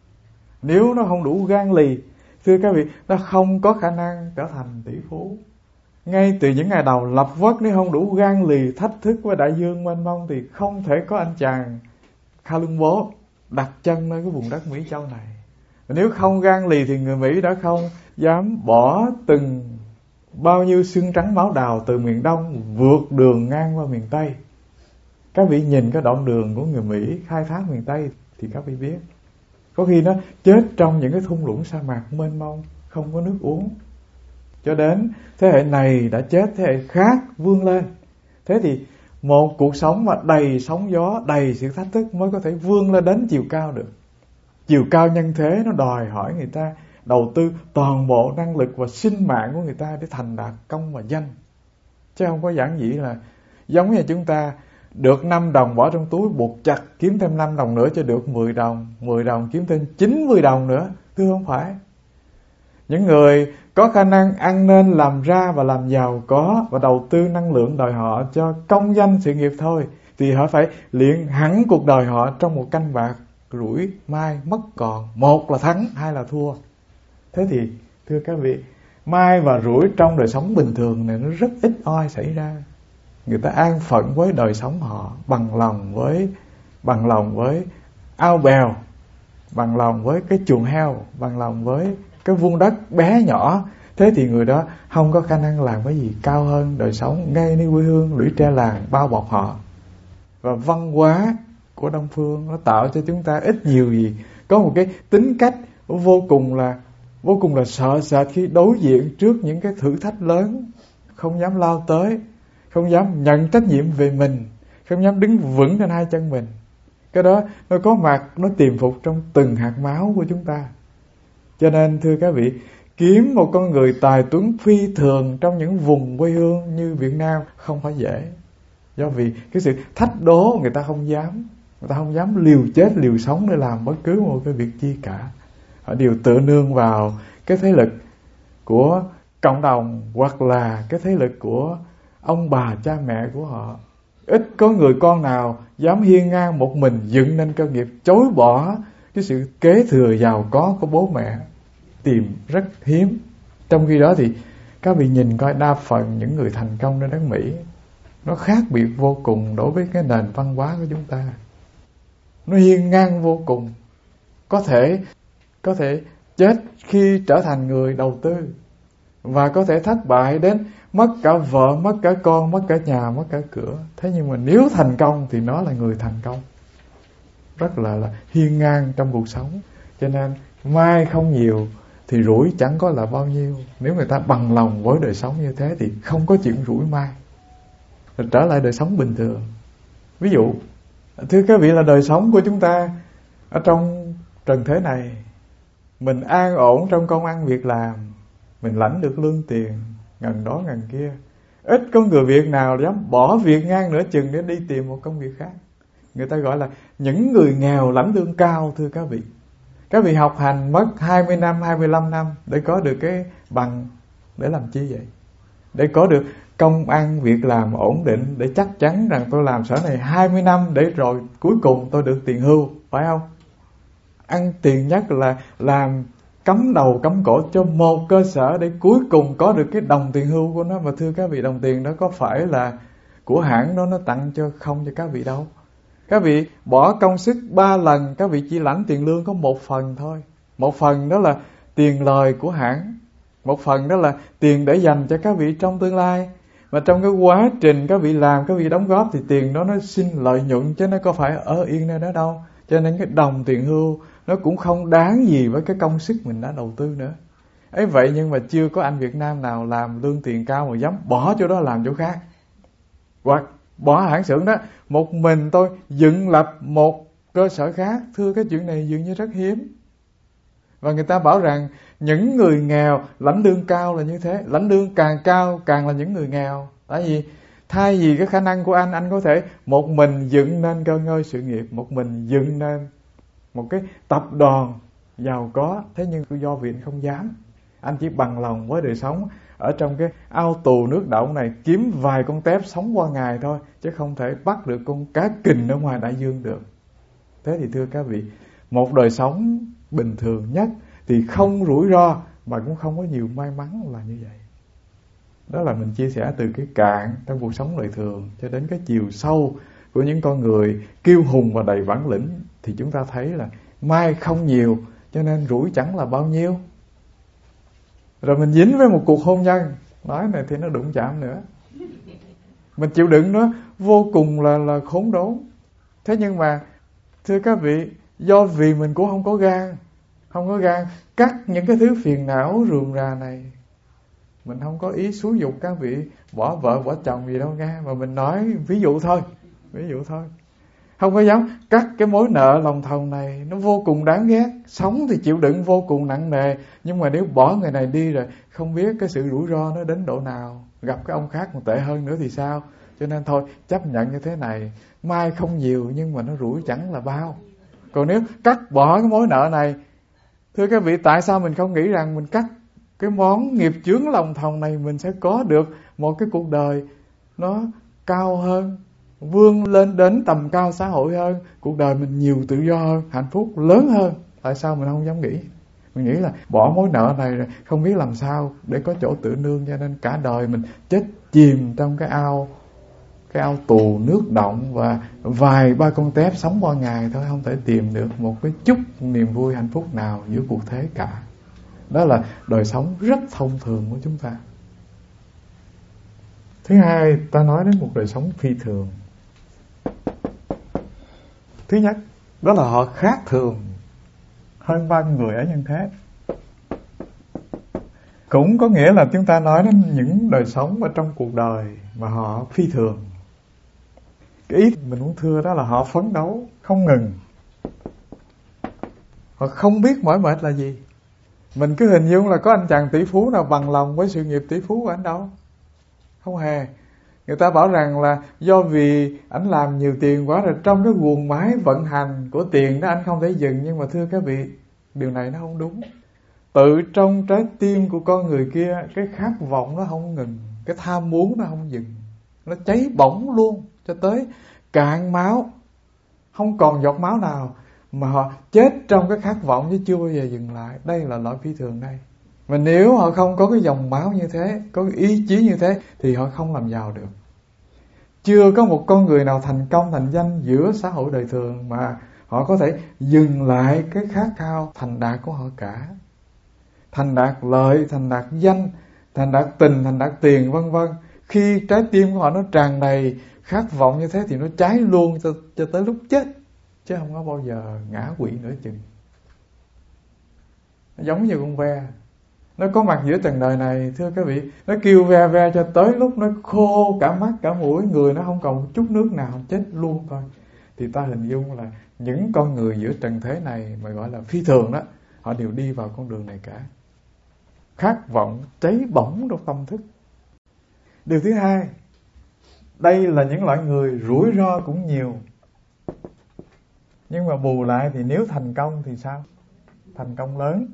Nếu nó không đủ gan lì, thưa các vị, nó không có khả năng trở thành tỷ phú. Ngay từ những ngày đầu lập quốc, nếu không đủ gan lì thách thức với đại dương mênh mông thì không thể có anh chàng Columbo đặt chân nơi cái vùng đất Mỹ Châu này. Nếu không gan lì thì người Mỹ đã không dám bỏ từng bao nhiêu xương trắng máu đào từ miền Đông vượt đường ngang qua miền Tây. Các vị nhìn cái đoạn đường của người Mỹ khai thác miền Tây thì các vị biết, có khi nó chết trong những cái thung lũng sa mạc mênh mông, không có nước uống. Cho đến thế hệ này đã chết, thế hệ khác vươn lên. Thế thì một cuộc sống mà đầy sóng gió, đầy sự thách thức mới có thể vươn lên đến chiều cao được. Chiều cao nhân thế nó đòi hỏi người ta đầu tư toàn bộ năng lực và sinh mạng của người ta để thành đạt công và danh. Chứ không có giản dị là giống như chúng ta được 5 đồng bỏ trong túi buộc chặt kiếm thêm 5 đồng nữa cho được 10 đồng, 10 đồng kiếm thêm 90 đồng nữa. Thưa không phải. Những người có khả năng ăn nên làm ra và làm giàu có và đầu tư năng lượng đòi họ cho công danh sự nghiệp thôi. thì họ phải luyện hẳn cuộc đời họ trong một canh bạc, rủi mai mất còn, một là thắng, hai là thua. Thế thì thưa các vị, mai và rủi trong đời sống bình thường này nó rất ít oi xảy ra. Người ta an phận với đời sống họ, bằng lòng với ao bèo, bằng lòng với cái chuồng heo, bằng lòng với cái vuông đất bé nhỏ. Thế thì người đó không có khả năng làm cái gì cao hơn đời sống ngay nơi quê hương lũy tre làng bao bọc họ. Và văn hóa của Đông Phương nó tạo cho chúng ta ít nhiều gì có một cái tính cách vô cùng là sợ sệt khi đối diện trước những cái thử thách lớn, không dám lao tới, không dám nhận trách nhiệm về mình, không dám đứng vững trên hai chân mình. Cái đó nó có mặt, nó tiềm phục trong từng hạt máu của chúng ta. Cho nên thưa các vị, kiếm một con người tài tuấn phi thường trong những vùng quê hương như Việt Nam không phải dễ. Do vì cái sự thách đố người ta không dám liều chết liều sống để làm bất cứ một cái việc chi cả. Họ đều tự nương vào cái thế lực của cộng đồng hoặc là cái thế lực của ông bà cha mẹ của họ. Ít có người con nào dám hiên ngang một mình dựng nên cơ nghiệp, chối bỏ cái sự kế thừa giàu có của bố mẹ, tìm rất hiếm. Trong khi đó thì các vị nhìn coi đa phần những người thành công ở nước Mỹ, nó khác biệt vô cùng đối với cái nền văn hóa của chúng ta. Nó hiên ngang vô cùng, có thể chết khi trở thành người đầu tư, và có thể thất bại đến mất cả vợ, mất cả con, mất cả nhà, mất cả cửa. Thế nhưng mà nếu thành công thì nó là người thành công, rất là hiên ngang trong cuộc sống. Cho nên mai không nhiều thì rủi chẳng có là bao nhiêu. Nếu người ta bằng lòng với đời sống như thế thì không có chuyện rủi mai, rồi trở lại đời sống bình thường. Ví dụ, thưa các vị, là đời sống của chúng ta ở trong trần thế này, mình an ổn trong công ăn việc làm, mình lãnh được lương tiền ngần đó ngần kia. Ít có người Việt nào dám bỏ việc ngang nửa chừng để đi tìm một công việc khác. Người ta gọi là những người nghèo lãnh lương cao. Thưa các vị, các vị học hành mất 20 năm, 25 năm để có được cái bằng, để làm chi vậy? Để có được công ăn việc làm ổn định, để chắc chắn rằng tôi làm sở này 20 năm để rồi cuối cùng tôi được tiền hưu, phải không? Ăn tiền nhất là làm cắm đầu cắm cổ cho một cơ sở để cuối cùng có được cái đồng tiền hưu của nó. Mà thưa các vị, đồng tiền đó có phải là của hãng đó nó tặng cho không cho các vị đâu. Các vị bỏ công sức 3 lần, các vị chỉ lãnh tiền lương có 1 phần thôi. 1 phần đó là tiền lời của hãng, 1 phần đó là tiền để dành cho các vị trong tương lai. Mà trong cái quá trình các vị làm, các vị đóng góp thì tiền đó nó xin lợi nhuận, chứ nó có phải ở yên nơi đó đâu. Cho nên cái đồng tiền hưu nó cũng không đáng gì với cái công sức mình đã đầu tư nữa. Ấy vậy nhưng mà chưa có anh Việt Nam nào làm lương tiền cao mà dám bỏ chỗ đó làm chỗ khác, hoặc bỏ hãng xưởng đó, một mình tôi dựng lập một cơ sở khác. Thưa, cái chuyện này dường như rất hiếm. Và người ta bảo rằng những người nghèo lãnh lương cao là như thế, lãnh lương càng cao càng là những người nghèo. Tại vì thay vì cái khả năng của anh có thể một mình dựng nên cơ ngơi sự nghiệp, một mình dựng nên một cái tập đoàn giàu có. Thế nhưng do vì anh không dám, anh chỉ bằng lòng với đời sống ở trong cái ao tù nước đọng này, kiếm vài con tép sống qua ngày thôi, chứ không thể bắt được con cá kình ở ngoài đại dương được. Thế thì thưa các vị, một đời sống bình thường nhất thì không rủi ro mà cũng không có nhiều may mắn là như vậy. Đó là mình chia sẻ từ cái cạn trong cuộc sống đời thường cho đến cái chiều sâu của những con người kiêu hùng và đầy bản lĩnh. Thì chúng ta thấy là mai không nhiều cho nên rủi chẳng là bao nhiêu. Rồi mình dính với một cuộc hôn nhân, nói này thì nó đụng chạm nữa, mình chịu đựng nó vô cùng là khốn đốn. Thế nhưng mà thưa các vị, do vì mình cũng không có gan cắt những cái thứ phiền não rườm rà này. Mình không có ý xúi giục các vị bỏ vợ bỏ chồng gì đâu nghe, mà mình nói ví dụ thôi. Không có dám cắt cái mối nợ lòng thòng này, nó vô cùng đáng ghét. Sống thì chịu đựng vô cùng nặng nề, nhưng mà nếu bỏ người này đi rồi không biết cái sự rủi ro nó đến độ nào, gặp cái ông khác còn tệ hơn nữa thì sao. Cho nên thôi chấp nhận như thế này, mai không nhiều nhưng mà nó rủi chẳng là bao. Còn nếu cắt bỏ cái mối nợ này, thưa các vị, tại sao mình không nghĩ rằng mình cắt cái món nghiệp chướng lòng thòng này, mình sẽ có được một cái cuộc đời nó cao hơn, vươn lên đến tầm cao xã hội hơn, cuộc đời mình nhiều tự do hơn, hạnh phúc lớn hơn. Tại sao mình không dám nghĩ? Mình nghĩ là bỏ mối nợ này rồi không biết làm sao để có chỗ tự nương, cho nên cả đời mình chết chìm trong cái ao tù nước động và vài ba con tép sống qua ngày thôi, không thể tìm được một cái chút niềm vui hạnh phúc nào giữa cuộc thế cả. Đó là đời sống rất thông thường của chúng ta. Thứ hai, ta nói đến một đời sống phi thường. Thứ nhất, đó là họ khác thường hơn bao người ở nhân thế. Cũng có nghĩa là chúng ta nói đến những đời sống ở trong cuộc đời mà họ phi thường. Cái ý mình muốn thưa đó là họ phấn đấu không ngừng. Họ không biết mỏi mệt là gì. Mình cứ hình dung là có anh chàng tỷ phú nào bằng lòng với sự nghiệp tỷ phú của anh đâu. Không hề. Người ta bảo rằng là do vì anh làm nhiều tiền quá rồi, trong cái guồng máy vận hành của tiền đó anh không thể dừng. Nhưng mà thưa các vị, điều này nó không đúng. Tự trong trái tim của con người kia, cái khát vọng nó không ngừng, cái tham muốn nó không dừng, nó cháy bỏng luôn cho tới cạn máu, không còn giọt máu nào, mà họ chết trong cái khát vọng chứ chưa bao giờ dừng lại. Đây là loại phi thường đây. Mà nếu họ không có cái dòng máu như thế, có cái ý chí như thế, thì họ không làm giàu được. Chưa có một con người nào thành công thành danh giữa xã hội đời thường mà họ có thể dừng lại cái khát khao thành đạt của họ cả. Thành đạt lợi, thành đạt danh, thành đạt tình, thành đạt tiền, vân vân. Khi trái tim của họ nó tràn đầy khát vọng như thế thì nó cháy luôn cho tới lúc chết, chứ không có bao giờ ngã quỵ nửa chừng. Nó giống như con ve, nó có mặt giữa trần đời này, thưa các vị, nó kêu ve ve cho tới lúc nó khô cả mắt cả mũi, người nó không còn một chút nước nào, chết luôn thôi. Thì ta hình dung là những con người giữa trần thế này mà gọi là phi thường đó, họ đều đi vào con đường này cả. Khát vọng cháy bỏng trong tâm thức. Điều thứ hai, đây là những loại người rủi ro cũng nhiều. Nhưng mà bù lại thì nếu thành công thì sao? Thành công lớn.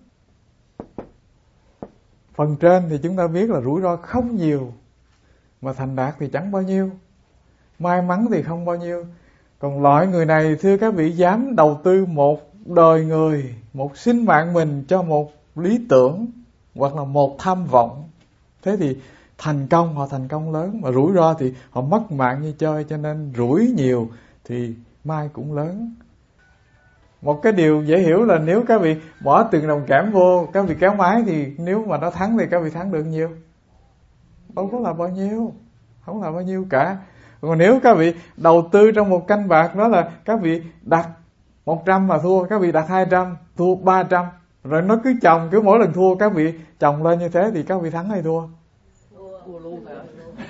Phần trên thì chúng ta biết là rủi ro không nhiều, mà thành đạt thì chẳng bao nhiêu. May mắn thì không bao nhiêu. Còn loại người này, thưa các vị, dám đầu tư một đời người, một sinh mạng mình cho một lý tưởng hoặc là một tham vọng. Thế thì thành công, họ thành công lớn. Mà rủi ro thì họ mất mạng như chơi. Cho nên rủi nhiều thì mai cũng lớn. Một cái điều dễ hiểu là nếu các vị bỏ từng đồng kẽm vô, các vị kéo máy, thì nếu mà nó thắng thì các vị thắng được nhiêu? Đâu có là bao nhiêu, không là bao nhiêu cả. Còn nếu các vị đầu tư trong một canh bạc, đó là các vị đặt 100 mà thua, các vị đặt 200, thua 300, rồi nó cứ chồng, cứ mỗi lần thua các vị chồng lên như thế, thì các vị thắng hay thua? Thua luôn hả?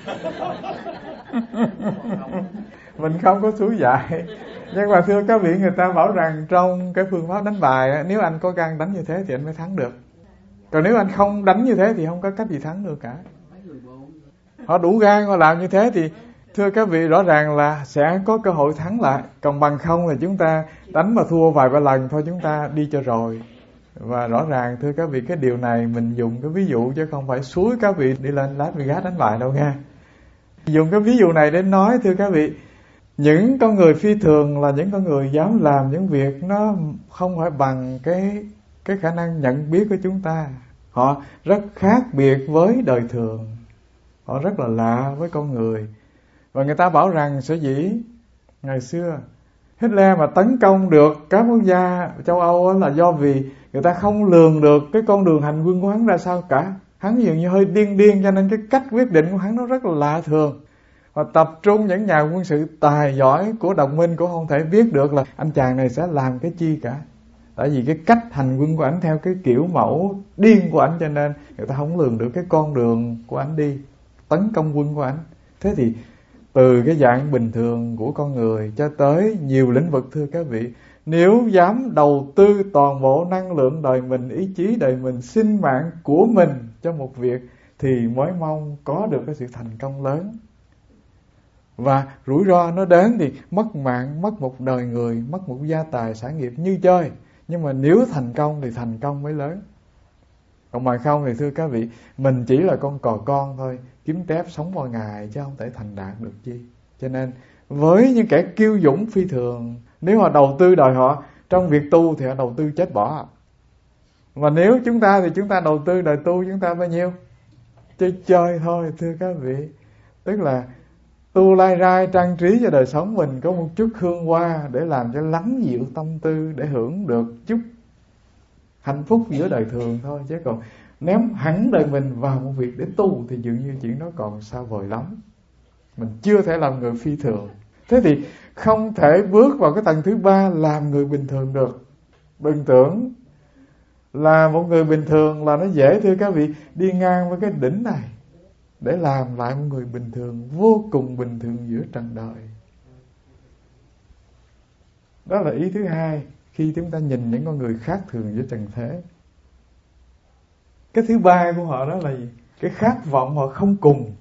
Mình không có thú dạy. Nhưng mà thưa các vị, người ta bảo rằng trong cái phương pháp đánh bài, nếu anh có gan đánh như thế thì anh mới thắng được. Còn nếu anh không đánh như thế thì không có cách gì thắng được cả. Họ đủ gan họ làm như thế thì thưa các vị, rõ ràng là sẽ có cơ hội thắng lại. Còn bằng không thì chúng ta đánh mà thua vài ba lần thôi, chúng ta đi cho rồi. Và rõ ràng thưa các vị, cái điều này mình dùng cái ví dụ chứ không phải xúi các vị đi lên Las Vegas đánh bài đâu nha. Dùng cái ví dụ này để nói, thưa các vị, những con người phi thường là những con người dám làm những việc nó không phải bằng cái khả năng nhận biết của chúng ta. Họ rất khác biệt với đời thường, họ rất là lạ với con người. Và người ta bảo rằng sở dĩ ngày xưa Hitler mà tấn công được các quốc gia châu Âu là do vì người ta không lường được cái con đường hành quân của hắn ra sao cả. Hắn dường như hơi điên, cho nên cái cách quyết định của hắn nó rất là lạ thường. Và tập trung những nhà quân sự tài giỏi của đồng minh cũng không thể biết được là anh chàng này sẽ làm cái chi cả. Tại vì cái cách hành quân của ảnh theo cái kiểu mẫu điên của ảnh, cho nên người ta không lường được cái con đường của ảnh đi tấn công quân của ảnh. Thế thì từ cái dạng bình thường của con người cho tới nhiều lĩnh vực, thưa các vị, nếu dám đầu tư toàn bộ năng lượng đời mình, ý chí đời mình, sinh mạng của mình cho một việc thì mới mong có được cái sự thành công lớn. Và rủi ro nó đến thì mất mạng, mất một đời người, mất một gia tài sản nghiệp như chơi. Nhưng mà nếu thành công thì thành công mới lớn. Còn mà không thì thưa các vị, mình chỉ là con cò con thôi, kiếm tép sống qua ngày chứ không thể thành đạt được chi. Cho nên với những kẻ kiêu dũng phi thường. Nếu họ đầu tư đời họ trong việc tu thì họ đầu tư chết bỏ. Mà nếu chúng ta thì chúng ta đầu tư đời tu chúng ta bao nhiêu? Chơi thôi thưa các vị. Tức là tu lai rai trang trí cho đời sống mình có một chút hương hoa để làm cho lắng dịu tâm tư, để hưởng được chút hạnh phúc giữa đời thường thôi. Chứ còn ném hẳn đời mình vào một việc để tu thì dường như chuyện đó còn xa vời lắm. Mình chưa thể làm người phi thường. Thế thì không thể bước vào cái tầng thứ ba làm người bình thường được. Đừng tưởng là một người bình thường là nó dễ thưa các vị. Đi ngang với cái đỉnh này để làm lại một người bình thường, vô cùng bình thường giữa trần đời. Đó là ý thứ hai khi chúng ta nhìn những con người khác thường giữa trần thế. Cái thứ ba của họ đó là gì? Cái khát vọng họ không cùng,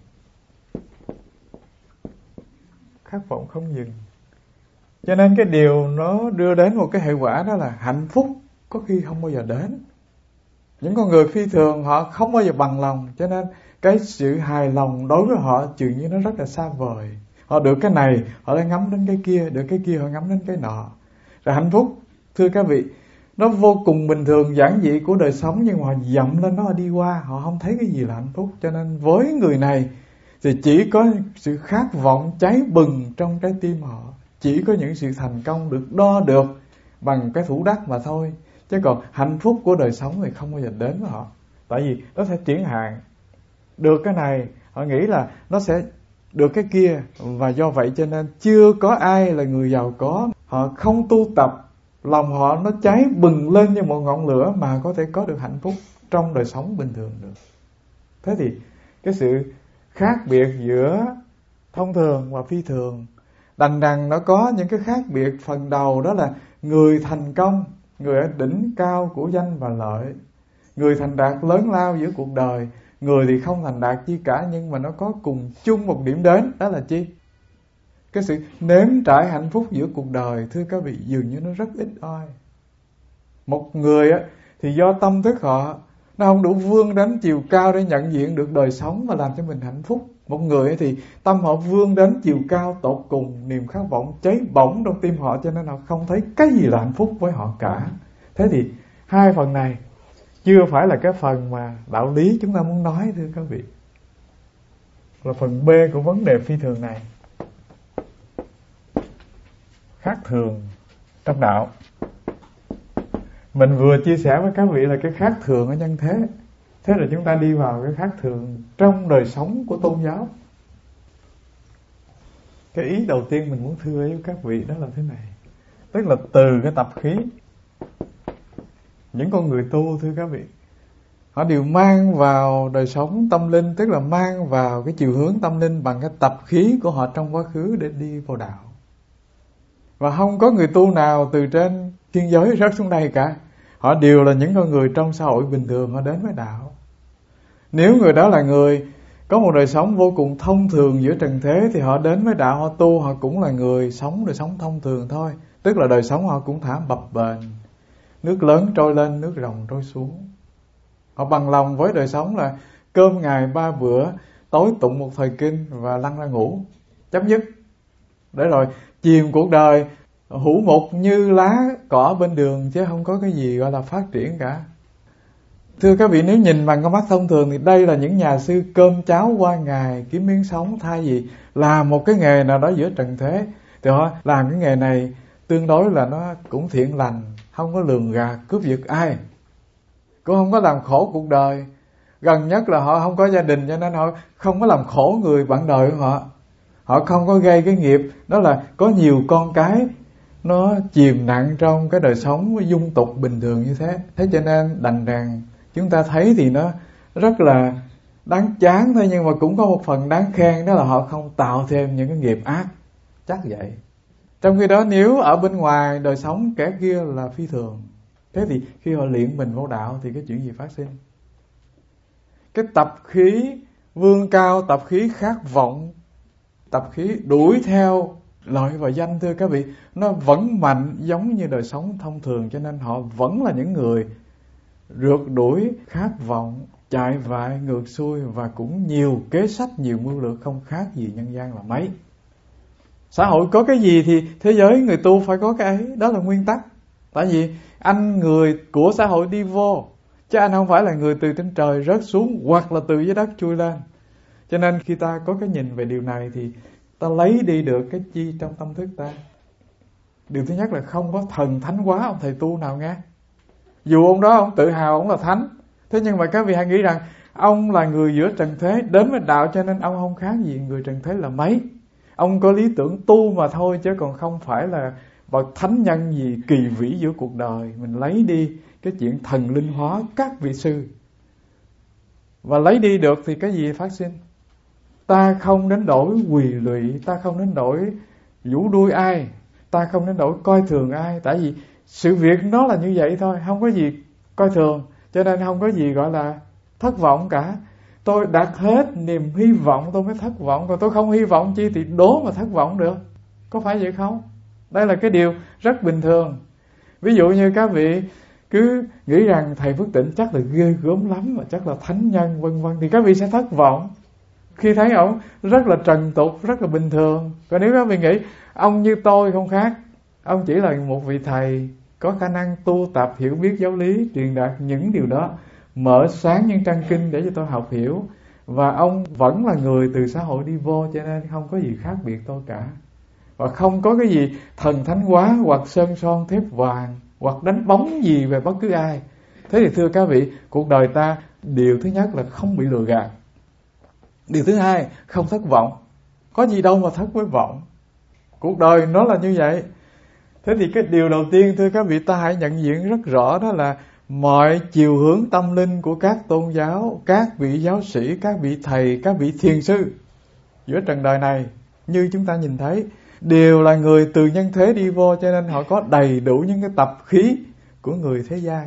khát vọng không dừng. Cho nên cái điều nó đưa đến một cái hệ quả đó là hạnh phúc có khi không bao giờ đến. Những con người phi thường họ không bao giờ bằng lòng, cho nên cái sự hài lòng đối với họ dường như nó rất là xa vời. Họ được cái này họ lại ngắm đến cái kia, được cái kia họ ngắm đến cái nọ. Rồi hạnh phúc thưa các vị, nó vô cùng bình thường giản dị của đời sống, nhưng mà họ dậm lên nó đi qua, họ không thấy cái gì là hạnh phúc. Cho nên với người này thì chỉ có sự khát vọng cháy bừng trong trái tim họ, chỉ có những sự thành công được đo được bằng cái thủ đắc mà thôi. Chứ còn hạnh phúc của đời sống thì không bao giờ đến với họ. Tại vì nó sẽ chuyển hạn. Được cái này họ nghĩ là nó sẽ được cái kia, và do vậy cho nên chưa có ai là người giàu có. Họ không tu tập, lòng họ nó cháy bừng lên như một ngọn lửa mà có thể có được hạnh phúc trong đời sống bình thường được. Thế thì cái sự khác biệt giữa thông thường và phi thường, đành rằng nó có những cái khác biệt. Phần đầu đó là người thành công, người ở đỉnh cao của danh và lợi, người thành đạt lớn lao giữa cuộc đời. Người thì không thành đạt chi cả, nhưng mà nó có cùng chung một điểm đến, đó là chi? Cái sự nếm trải hạnh phúc giữa cuộc đời. Thưa các vị, dường như nó rất ít oi. Một người á thì do tâm thức họ nó không đủ vươn đến chiều cao để nhận diện được đời sống và làm cho mình hạnh phúc. Một người thì tâm họ vươn đến chiều cao tột cùng, niềm khát vọng cháy bỏng trong tim họ, cho nên họ không thấy cái gì là hạnh phúc với họ cả. Thế thì hai phần này chưa phải là cái phần mà đạo lý chúng ta muốn nói thưa các vị. Là phần B của vấn đề phi thường này. Khác thường trong đạo. Mình vừa chia sẻ với các vị là cái khác thường ở nhân thế. Thế là chúng ta đi vào cái khác thường trong đời sống của tôn giáo. Cái ý đầu tiên mình muốn thưa với các vị đó là thế này. Tức là từ cái tập khí, những con người tu thưa các vị, họ đều mang vào đời sống tâm linh, tức là mang vào cái chiều hướng tâm linh bằng cái tập khí của họ trong quá khứ để đi vào đạo. Và không có người tu nào từ trên thiên giới rớt xuống đây cả. Họ đều là những con người trong xã hội bình thường, họ đến với đạo. Nếu người đó là người có một đời sống vô cùng thông thường giữa trần thế thì họ đến với đạo, họ tu, họ cũng là người sống đời sống thông thường thôi. Tức là đời sống họ cũng thả bập bềnh, nước lớn trôi lên, nước ròng trôi xuống. Họ bằng lòng với đời sống là cơm ngày 3 bữa, tối tụng một thời kinh và lăn ra ngủ, chấm dứt. Để rồi chìm cuộc đời hữu mục như lá cỏ bên đường, chứ không có cái gì gọi là phát triển cả. Thưa các vị, nếu nhìn bằng con mắt thông thường thì đây là những nhà sư cơm cháo qua ngày kiếm miếng sống, thay vì làm một cái nghề nào đó giữa trần thế thì họ làm cái nghề này tương đối là nó cũng thiện lành, không có lường gạt cướp giật ai, cũng không có làm khổ cuộc đời. Gần nhất là họ không có gia đình, cho nên họ không có làm khổ người bạn đời của họ. Họ không có gây cái nghiệp đó là có nhiều con cái nó chìm nặng trong cái đời sống dung tục bình thường như thế. Thế cho nên đành rằng chúng ta thấy thì nó rất là đáng chán thôi, nhưng mà cũng có một phần đáng khen, đó là họ không tạo thêm những cái nghiệp ác. Chắc vậy. Trong khi đó nếu ở bên ngoài đời sống kẻ kia là phi thường, thế thì khi họ luyện mình vô đạo thì cái chuyện gì phát sinh? Cái tập khí vươn cao, tập khí khát vọng, tập khí đuổi theo lợi và danh, thưa các vị, nó vẫn mạnh giống như đời sống thông thường. Cho nên họ vẫn là những người rượt đuổi khát vọng, chạy vại ngược xuôi, và cũng nhiều kế sách, nhiều mưu lược không khác gì nhân gian là mấy. Xã hội có cái gì thì thế giới người tu phải có cái ấy. Đó là nguyên tắc. Tại vì anh người của xã hội đi vô, chứ anh không phải là người từ trên trời rớt xuống hoặc là từ dưới đất chui lên. Cho nên khi ta có cái nhìn về điều này thì ta lấy đi được cái chi trong tâm thức ta. Điều thứ nhất là không có thần thánh hóa ông thầy tu nào nghe. Dù ông đó ông tự hào ông là thánh, thế nhưng mà các vị hãy nghĩ rằng ông là người giữa trần thế đến với đạo, cho nên ông không khác gì người trần thế là mấy. Ông có lý tưởng tu mà thôi, chứ còn không phải là bậc thánh nhân gì kỳ vĩ giữa cuộc đời. Mình lấy đi cái chuyện thần linh hóa các vị sư, và lấy đi được thì cái gì phát sinh? Ta không đến nỗi quỳ lụy, ta không đến nỗi vũ đuôi ai, ta không đến nỗi coi thường ai. Tại vì sự việc nó là như vậy thôi, không có gì coi thường, cho nên không có gì gọi là thất vọng cả. Tôi đặt hết niềm hy vọng tôi mới thất vọng, còn tôi không hy vọng chi thì đố mà thất vọng được. Có phải vậy không? Đây là cái điều rất bình thường. Ví dụ như các vị cứ nghĩ rằng thầy Phước Tịnh chắc là ghê gớm lắm, mà chắc là thánh nhân vân vân, thì các vị sẽ thất vọng khi thấy ổng rất là trần tục, rất là bình thường. Còn nếu các vị nghĩ ông như tôi không khác, ông chỉ là một vị thầy có khả năng tu tập, hiểu biết giáo lý, truyền đạt những điều đó, mở sáng những trang kinh để cho tôi học hiểu, và ông vẫn là người từ xã hội đi vô, cho nên không có gì khác biệt tôi cả. Và không có cái gì thần thánh hóa hoặc sơn son thép vàng hoặc đánh bóng gì về bất cứ ai. Thế thì thưa các vị, cuộc đời ta điều thứ nhất là không bị lừa gạt. Điều thứ hai, không thất vọng. Có gì đâu mà thất với vọng. Cuộc đời nó là như vậy. Thế thì cái điều đầu tiên thưa các vị, ta hãy nhận diện rất rõ, đó là mọi chiều hướng tâm linh của các tôn giáo, các vị giáo sĩ, các vị thầy, các vị thiền sư giữa trần đời này, như chúng ta nhìn thấy, đều là người từ nhân thế đi vô, cho nên họ có đầy đủ những cái tập khí của người thế gian.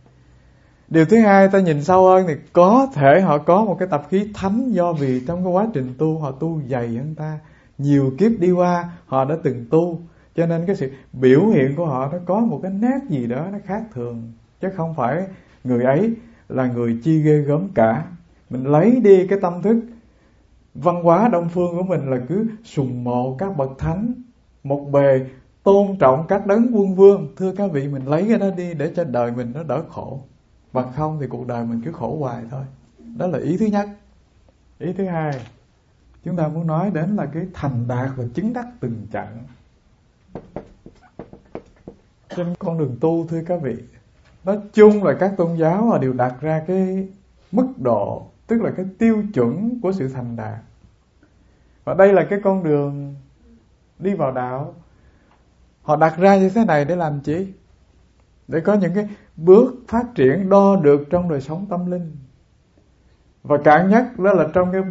Điều thứ hai, ta nhìn sâu hơn thì có thể họ có một cái tập khí thánh, do vì trong cái quá trình tu họ tu dày hơn ta, nhiều kiếp đi qua họ đã từng tu, cho nên cái sự biểu hiện của họ nó có một cái nét gì đó nó khác thường, chứ không phải người ấy là người chi ghê gớm cả. Mình lấy đi cái tâm thức văn hóa đông phương của mình là cứ sùng mộ các bậc thánh, một bề tôn trọng các đấng quân vương. Thưa các vị, mình lấy cái đó đi để cho đời mình nó đỡ khổ, bằng không thì cuộc đời mình cứ khổ hoài thôi. Đó là ý thứ nhất. Ý thứ hai, chúng ta muốn nói đến là cái thành đạt và chứng đắc từng chặng trên con đường tu. Thưa các vị, nói chung là các tôn giáo họ đều đặt ra cái mức độ, tức là cái tiêu chuẩn của sự thành đạt. Và đây là cái con đường đi vào đạo. Họ đặt ra như thế này để làm chi? Để có những cái bước phát triển đo được trong đời sống tâm linh. Và cạn nhất đó là trong cái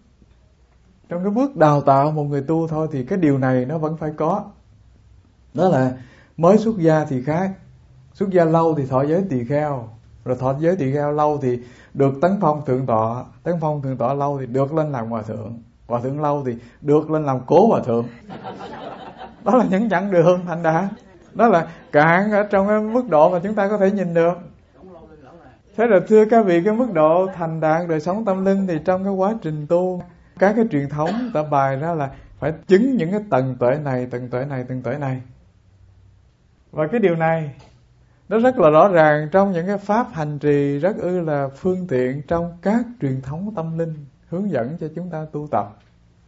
bước đào tạo một người tu thôi, thì cái điều này nó vẫn phải có. Đó là mới xuất gia thì khác. Xuất gia lâu thì thọ giới tỳ kheo, rồi thọ giới tỳ kheo lâu thì được tấn phong thượng tọa, tấn phong thượng tọa lâu thì được lên làm hòa thượng, hòa thượng lâu thì được lên làm cố hòa thượng. Đó là những chặng đường thành đạt. Đó là cạn ở trong cái mức độ mà chúng ta có thể nhìn được. Thế là thưa các vị, cái mức độ thành đạt đời sống tâm linh thì trong cái quá trình tu, các cái truyền thống ta bài ra là phải chứng những cái tầng tuệ này, tầng tuệ này, tầng tuệ này. Và cái điều này nó rất là rõ ràng trong những cái pháp hành trì rất là phương tiện trong các truyền thống tâm linh hướng dẫn cho chúng ta tu tập.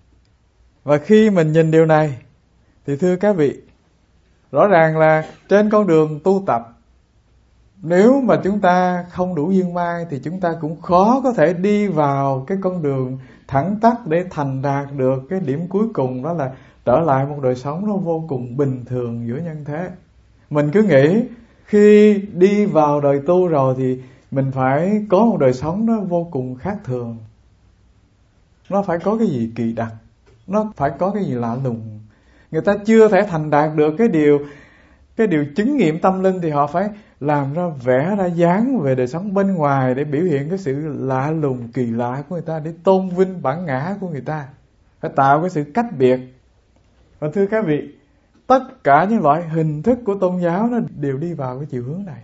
Và khi mình nhìn điều này thì thưa các vị, rõ ràng là trên con đường tu tập, nếu mà chúng ta không đủ duyên mai thì chúng ta cũng khó có thể đi vào cái con đường thẳng tắp để thành đạt được cái điểm cuối cùng, đó là trở lại một đời sống nó vô cùng bình thường giữa nhân thế. Mình cứ nghĩ khi đi vào đời tu rồi thì mình phải có một đời sống nó vô cùng khác thường, nó phải có cái gì kỳ đặc, nó phải có cái gì lạ lùng. Người ta chưa thể thành đạt được cái điều chứng nghiệm tâm linh thì họ phải làm ra, vẽ ra dáng về đời sống bên ngoài để biểu hiện cái sự lạ lùng kỳ lạ của người ta, để tôn vinh bản ngã của người ta, phải tạo cái sự cách biệt. Và thưa các vị, tất cả những loại hình thức của tôn giáo nó đều đi vào cái chiều hướng này.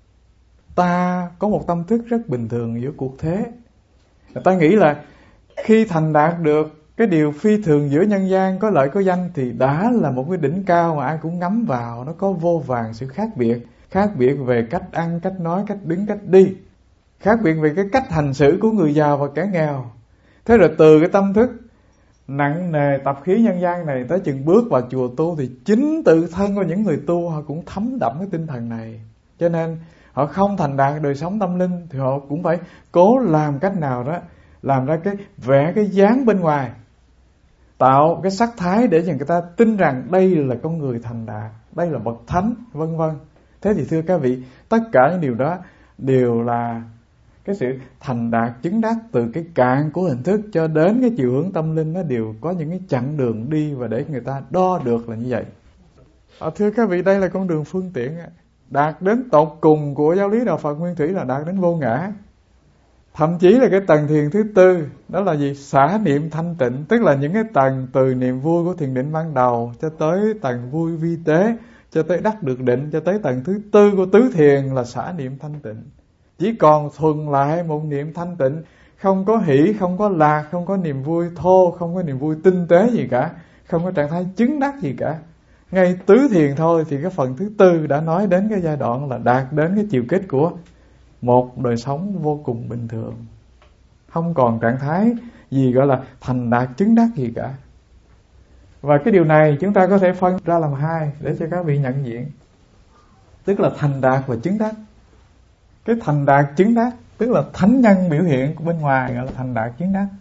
Ta có một tâm thức rất bình thường giữa cuộc thế. Ta nghĩ là khi thành đạt được cái điều phi thường giữa nhân gian có lợi có danh thì đã là một cái đỉnh cao mà ai cũng ngắm vào. Nó có vô vàn sự khác biệt về cách ăn, cách nói, cách đứng, cách đi, khác biệt về cái cách hành xử của người giàu và kẻ nghèo. Thế rồi từ cái tâm thức nặng nề tập khí nhân gian này tới chừng bước vào chùa tu thì chính tự thân của những người tu họ cũng thấm đậm cái tinh thần này. Cho nên họ không thành đạt đời sống tâm linh thì họ cũng phải cố làm cách nào đó làm ra cái vẽ cái dáng bên ngoài, tạo cái sắc thái để cho người ta tin rằng đây là con người thành đạt, đây là bậc thánh, vân vân. Thế thì thưa các vị, tất cả những điều đó đều là cái sự thành đạt chứng đắc từ cái cạn của hình thức cho đến cái chiều hướng tâm linh. Nó đều có những cái chặng đường đi và để người ta đo được là như vậy. Thưa các vị, đây là con đường phương tiện. Đạt đến tột cùng của giáo lý đạo Phật Nguyên Thủy là đạt đến vô ngã. Thậm chí là cái tầng thiền thứ tư, đó là gì? Xả niệm thanh tịnh. Tức là những cái tầng từ niềm vui của thiền định ban đầu cho tới tầng vui vi tế, cho tới đắc được định, cho tới tầng thứ tư của tứ thiền là xả niệm thanh tịnh. Chỉ còn thuần lại một niệm thanh tịnh, không có hỷ, không có lạc, không có niềm vui thô, không có niềm vui tinh tế gì cả, không có trạng thái chứng đắc gì cả. Ngay tứ thiền thôi thì cái phần thứ tư đã nói đến cái giai đoạn là đạt đến cái chiều kết của một đời sống vô cùng bình thường, không còn trạng thái gì gọi là thành đạt chứng đắc gì cả. Và cái điều này chúng ta có thể phân ra làm hai để cho các vị nhận diện, tức là thành đạt và chứng đắc. Cái thành đạt chứng đắc tức là thánh nhân biểu hiện của bên ngoài gọi là thành đạt chứng đắc.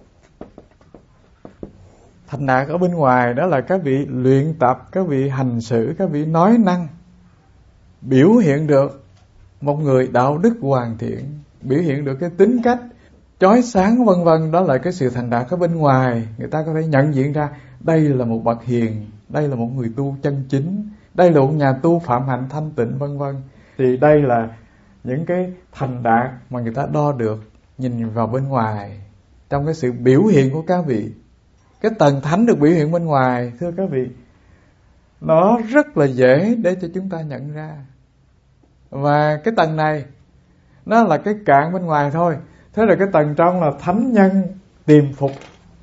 Thành đạt ở bên ngoài đó là các vị luyện tập, các vị hành xử, các vị nói năng, biểu hiện được một người đạo đức hoàn thiện, biểu hiện được cái tính cách chói sáng vân vân. Đó là cái sự thành đạt ở bên ngoài. Người ta có thể nhận diện ra đây là một bậc hiền, đây là một người tu chân chính, đây là một nhà tu phạm hạnh thanh tịnh vân vân. Thì đây là những cái thành đạt mà người ta đo được nhìn vào bên ngoài trong cái sự biểu hiện của các vị. Cái tầng thánh được biểu hiện bên ngoài, thưa các vị, nó rất là dễ để cho chúng ta nhận ra. Và cái tầng này nó là cái cạn bên ngoài thôi. Thế là cái tầng trong là thánh nhân tiềm phục.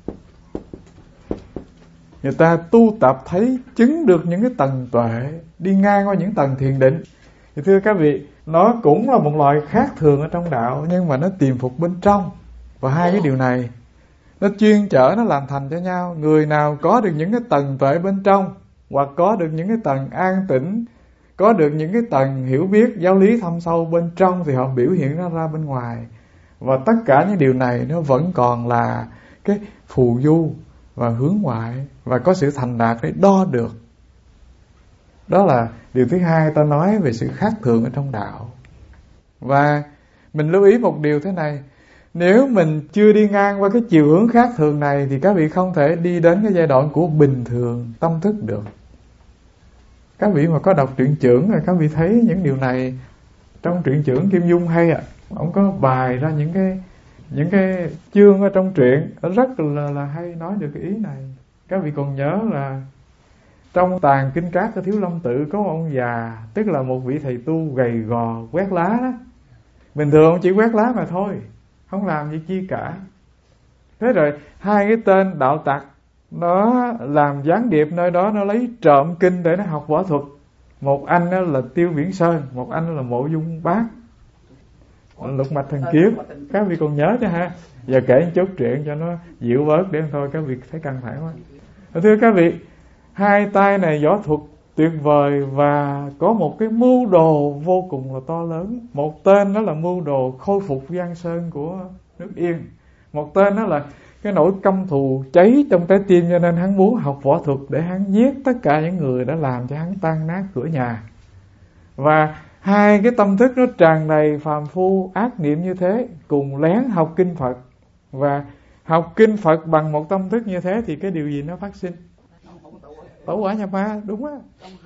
Người ta tu tập thấy chứng được những cái tầng tuệ, đi ngang qua những tầng thiền định. Thì thưa các vị, nó cũng là một loại khác thường ở trong đạo, nhưng mà nó tiềm phục bên trong. Và hai cái điều này nó chuyên chở, nó làm thành cho nhau. Người nào có được những cái tầng tuệ bên trong, hoặc có được những cái tầng an tĩnh, có được những cái tầng hiểu biết giáo lý thâm sâu bên trong, thì họ biểu hiện nó ra bên ngoài. Và tất cả những điều này nó vẫn còn là cái phù du và hướng ngoại, và có sự thành đạt để đo được. Đó là điều thứ hai ta nói về sự khác thường ở trong đạo. Và mình lưu ý một điều thế này: nếu mình chưa đi ngang qua cái chiều hướng khác thường này thì các vị không thể đi đến cái giai đoạn của bình thường tâm thức được. Các vị mà có đọc truyện Chưởng rồi các vị thấy những điều này. Trong truyện Chưởng Kim Dung hay ạ, ông có bài ra những cái chương ở trong truyện rất là hay nói được cái ý này. Các vị còn nhớ là trong tàn kinh cát của Thiếu Lâm Tự có một ông già, tức là một vị thầy tu gầy gò quét lá đó. Bình thường ông chỉ quét lá mà thôi, không làm gì chi cả. Thế rồi hai cái tên đạo tặc nó làm gián điệp nơi đó, nó lấy trộm kinh để nó học võ thuật. Một anh đó là Tiêu Viễn Sơn, một anh là Mộ Dung Bác, Lục Mạch Thần Kiếm. Các vị còn nhớ chứ ha? Giờ kể một chút chuyện cho nó dịu bớt để thôi các vị thấy căng thẳng quá. Thưa các vị, hai tay này võ thuật tuyệt vời và có một cái mưu đồ vô cùng là to lớn. Một tên đó là mưu đồ khôi phục Giang Sơn của nước Yên. Một tên đó là cái nỗi căm thù cháy trong trái tim, cho nên hắn muốn học võ thuật để hắn giết tất cả những người đã làm cho hắn tan nát cửa nhà. Và hai cái tâm thức nó tràn đầy phàm phu ác niệm như thế, cùng lén học kinh Phật. Và học kinh Phật bằng một tâm thức như thế thì cái điều gì nó phát sinh? Tẩu hỏa nhập ma, đúng á.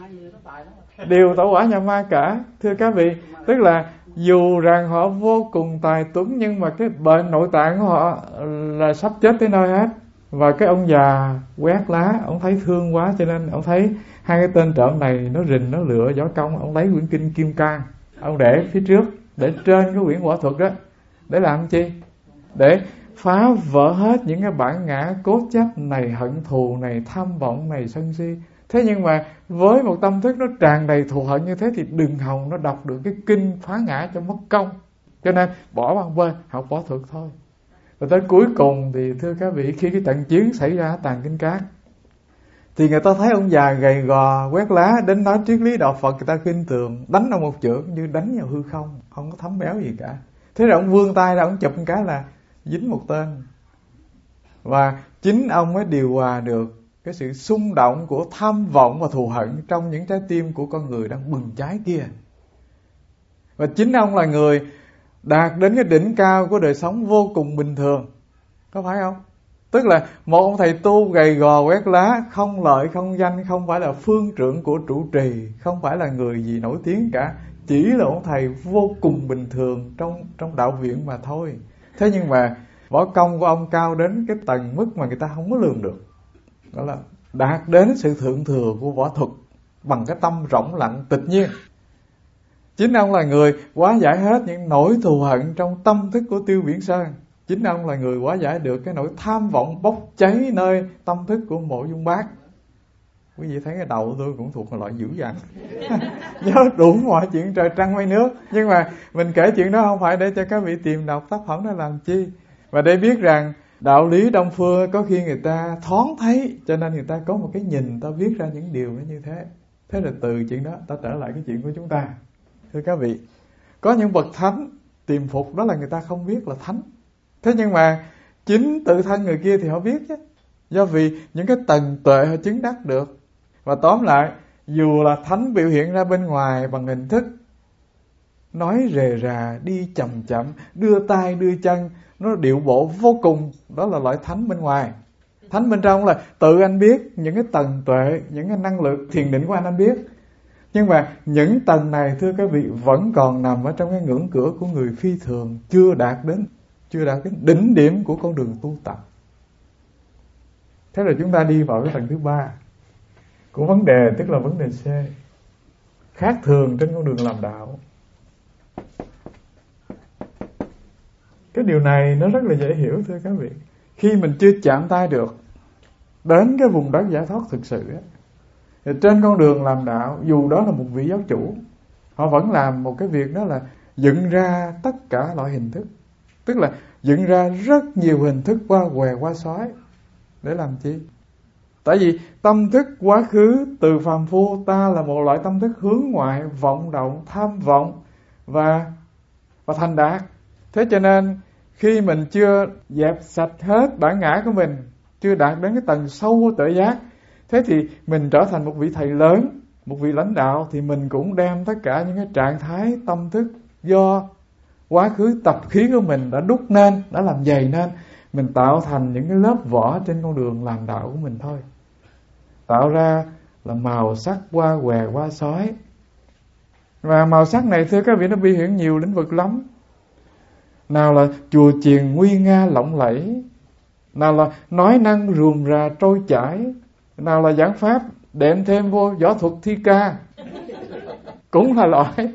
Đều tẩu hỏa nhập ma cả. Thưa các vị, tức là dù rằng họ vô cùng tài tuấn, nhưng mà cái bệnh nội tạng của họ là sắp chết tới nơi hết. Và cái ông già quét lá, ông thấy thương quá, cho nên ông thấy hai cái tên trộm này nó rình nó lựa võ công, ông lấy quyển kinh Kim Cang, ông để phía trước, để trên cái quyển võ thuật đó. Để làm chi? Để phá vỡ hết những cái bản ngã cốt chấp này, hận thù này, tham vọng này, sân si. Thế nhưng mà với một tâm thức nó tràn đầy thù hận như thế thì đừng hòng nó đọc được cái kinh phá ngã cho mất công. Cho nên bỏ bằng bên, học võ thuật thôi. Và tới cuối cùng thì thưa các vị, khi cái trận chiến xảy ra ở Tàng Kinh Cát thì người ta thấy ông già gầy gò quét lá đến nói triết lý đạo Phật, người ta khinh thường, đánh ông một chưởng như đánh vào hư không, không có thấm béo gì cả. Thế rồi ông vươn tay ra, ông chụp một cái là dính một tên. Và chính ông mới điều hòa được cái sự xung động của tham vọng và thù hận trong những trái tim của con người đang bừng cháy kia. Và chính ông là người đạt đến cái đỉnh cao của đời sống vô cùng bình thường, có phải không? Tức là một ông thầy tu gầy gò quét lá, không lợi không danh, không phải là phương trượng của trụ trì, không phải là người gì nổi tiếng cả, chỉ là ông thầy vô cùng bình thường trong đạo viện mà thôi. Thế nhưng mà võ công của ông cao đến cái tầng mức mà người ta không có lường được. Đó là đạt đến sự thượng thừa của võ thuật bằng cái tâm rỗng lặng tịch nhiên. Chính ông là người hóa giải hết những nỗi thù hận trong tâm thức của Tiêu Viễn Sơn. Chính ông là người hóa giải được cái nỗi tham vọng bốc cháy nơi tâm thức của Mộ Dung Bác. Quý vị thấy cái đầu của tôi cũng thuộc một loại dữ dằn. Nhớ đủ mọi chuyện trời trăng mây nước. Nhưng mà mình kể chuyện đó không phải để cho các vị tìm đọc tác phẩm đó làm chi, mà để biết rằng đạo lý Đông Phương có khi người ta thoáng thấy, cho nên người ta có một cái nhìn, ta viết ra những điều nó như thế. Thế là từ chuyện đó ta trở lại cái chuyện của chúng ta. Thưa các vị, có những bậc thánh tiềm phục, đó là người ta không biết là thánh. Thế nhưng mà chính tự thân người kia thì họ biết chứ, do vì những cái tầng tuệ họ chứng đắc được. Và tóm lại, dù là thánh biểu hiện ra bên ngoài bằng hình thức nói rề rà, đi chậm chậm, đưa tay đưa chân, nó điệu bộ vô cùng, đó là loại thánh bên ngoài. Thánh bên trong là tự anh biết những cái tầng tuệ, những cái năng lượng thiền định của anh biết. Nhưng mà những tầng này thưa các vị vẫn còn nằm ở trong cái ngưỡng cửa của người phi thường, chưa đạt đến đỉnh điểm của con đường tu tập. Thế rồi chúng ta đi vào cái tầng thứ ba của vấn đề, tức là vấn đề C, khác thường trên con đường làm đạo. Cái điều này nó rất là dễ hiểu thưa các vị. Khi mình chưa chạm tay được đến cái vùng đất giải thoát thực sự á, thì trên con đường làm đạo, dù đó là một vị giáo chủ, họ vẫn làm một cái việc, đó là dựng ra tất cả loại hình thức. Tức là dựng ra rất nhiều hình thức qua què qua xoái. Để làm chi? Tại vì tâm thức quá khứ từ phàm phu ta là một loại tâm thức hướng ngoại, vọng động, tham vọng và thành đạt. Thế cho nên khi mình chưa dẹp sạch hết bản ngã của mình, chưa đạt đến cái tầng sâu của tự giác, thế thì mình trở thành một vị thầy lớn, một vị lãnh đạo, thì mình cũng đem tất cả những cái trạng thái tâm thức do quá khứ tập khí của mình đã đúc nên, đã làm dày nên, mình tạo thành những cái lớp vỏ trên con đường làm đạo của mình thôi. Tạo ra là màu sắc qua què qua sói. Và màu sắc này thưa các vị nó biểu hiện nhiều lĩnh vực lắm. Nào là chùa chiền nguy nga lộng lẫy, nào là nói năng rườm rà trôi chảy, nào là giảng pháp đệm thêm vô võ thuật thi ca, cũng là loại.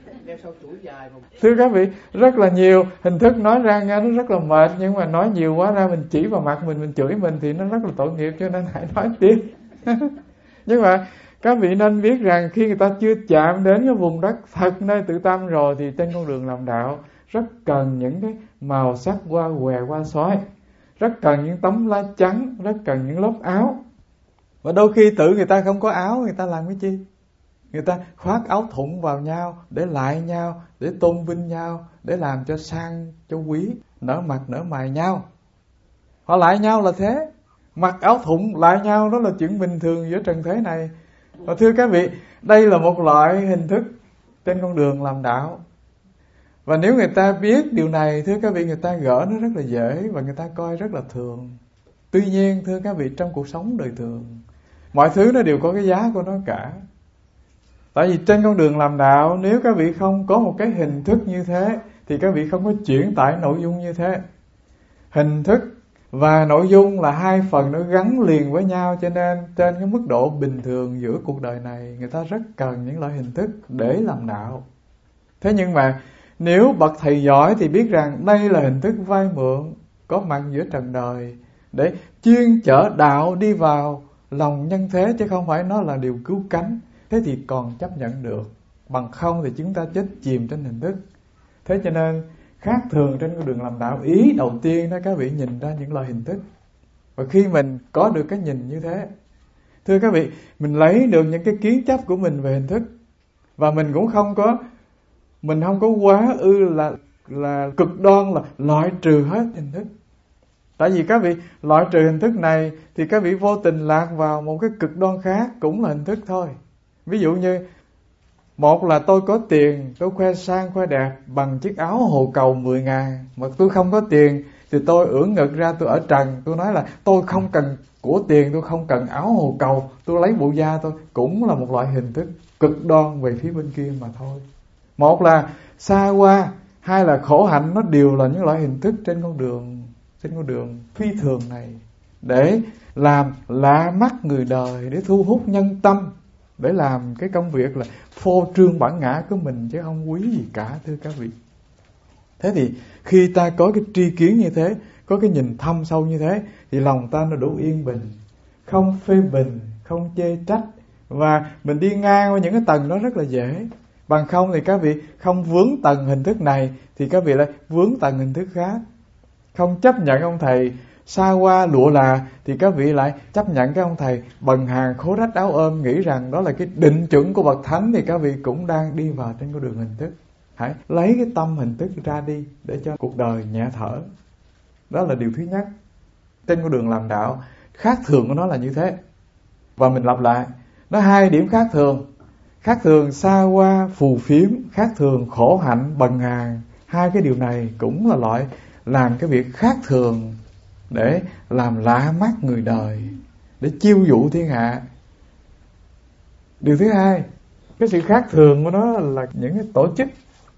Thưa các vị, rất là nhiều hình thức, nói ra nghe nó rất là mệt, nhưng mà nói nhiều quá ra mình chỉ vào mặt mình chửi mình thì nó rất là tội nghiệp, cho nên hãy nói tiếp. Nhưng mà các vị nên biết rằng khi người ta chưa chạm đến cái vùng đất thật nơi tự tâm rồi, thì trên con đường làm đạo rất cần những cái màu sắc qua què qua xoái, rất cần những tấm lá trắng, rất cần những lớp áo. Và đôi khi tự người ta không có áo, người ta làm cái chi? Người ta khoác áo thụng vào nhau, để lại nhau, để tôn vinh nhau, để làm cho sang, cho quý, nở mặt nở mày nhau. Họ lại nhau là thế. Mặc áo thụng lại nhau đó là chuyện bình thường giữa trần thế này. Và thưa các vị, đây là một loại hình thức trên con đường làm đạo. Và nếu người ta biết điều này, thưa các vị, người ta gỡ nó rất là dễ và người ta coi rất là thường. Tuy nhiên thưa các vị, trong cuộc sống đời thường, mọi thứ nó đều có cái giá của nó cả. Tại vì trên con đường làm đạo, nếu các vị không có một cái hình thức như thế, thì các vị không có chuyển tải nội dung như thế. Hình thức và nội dung là hai phần nó gắn liền với nhau, cho nên trên cái mức độ bình thường giữa cuộc đời này, người ta rất cần những loại hình thức để làm đạo. Thế nhưng mà nếu bậc thầy giỏi thì biết rằng đây là hình thức vay mượn, có mặt giữa trần đời để chuyên chở đạo đi vào lòng nhân thế, chứ không phải nó là điều cứu cánh. Thế thì còn chấp nhận được, bằng không thì chúng ta chết chìm trên hình thức. Thế cho nên khác thường trên con đường làm đạo, ý đầu tiên đó các vị nhìn ra những loại hình thức. Và khi mình có được cái nhìn như thế, thưa các vị, mình lấy được những cái kiến chấp của mình về hình thức, và mình cũng không có quá ư là cực đoan là loại trừ hết hình thức. Tại vì các vị loại trừ hình thức này thì các vị vô tình lạc vào một cái cực đoan khác, cũng là hình thức thôi. Ví dụ như, một là tôi có tiền, tôi khoe sang khoe đẹp bằng chiếc áo hồ cầu 10.000, mà tôi không có tiền thì tôi ưỡn ngực ra, tôi ở trần, tôi nói là tôi không cần của tiền, tôi không cần áo hồ cầu, tôi lấy bộ da tôi, cũng là một loại hình thức cực đoan về phía bên kia mà thôi. Một là xa hoa, hai là khổ hạnh, nó đều là những loại hình thức trên con đường phi thường này, để làm lạ mắt người đời, để thu hút nhân tâm, để làm cái công việc là phô trương bản ngã của mình, chứ không quý gì cả, thưa các vị. Thế thì khi ta có cái tri kiến như thế, có cái nhìn thâm sâu như thế, thì lòng ta nó đủ yên bình, không phê bình, không chê trách, và mình đi ngang qua những cái tầng đó rất là dễ. Bằng không thì các vị không vướng tầng hình thức này thì các vị lại vướng tầng hình thức khác. Không chấp nhận ông thầy xa hoa lụa là thì các vị lại chấp nhận cái ông thầy bần hàn khố rách áo ôm, nghĩ rằng đó là cái định chuẩn của bậc thánh, thì các vị cũng đang đi vào trên con đường hình thức. Hãy lấy cái tâm hình thức ra đi để cho cuộc đời nhẹ thở. Đó là điều thứ nhất. Trên con đường làm đạo, khác thường của nó là như thế. Và mình lặp lại, nó hai điểm khác thường. Khác thường xa hoa phù phiếm, khác thường khổ hạnh bần hàn. Hai cái điều này cũng là loại làm cái việc khác thường để làm lạ mắt người đời, để chiêu dụ thiên hạ. Điều thứ hai, cái sự khác thường của nó là những cái tổ chức,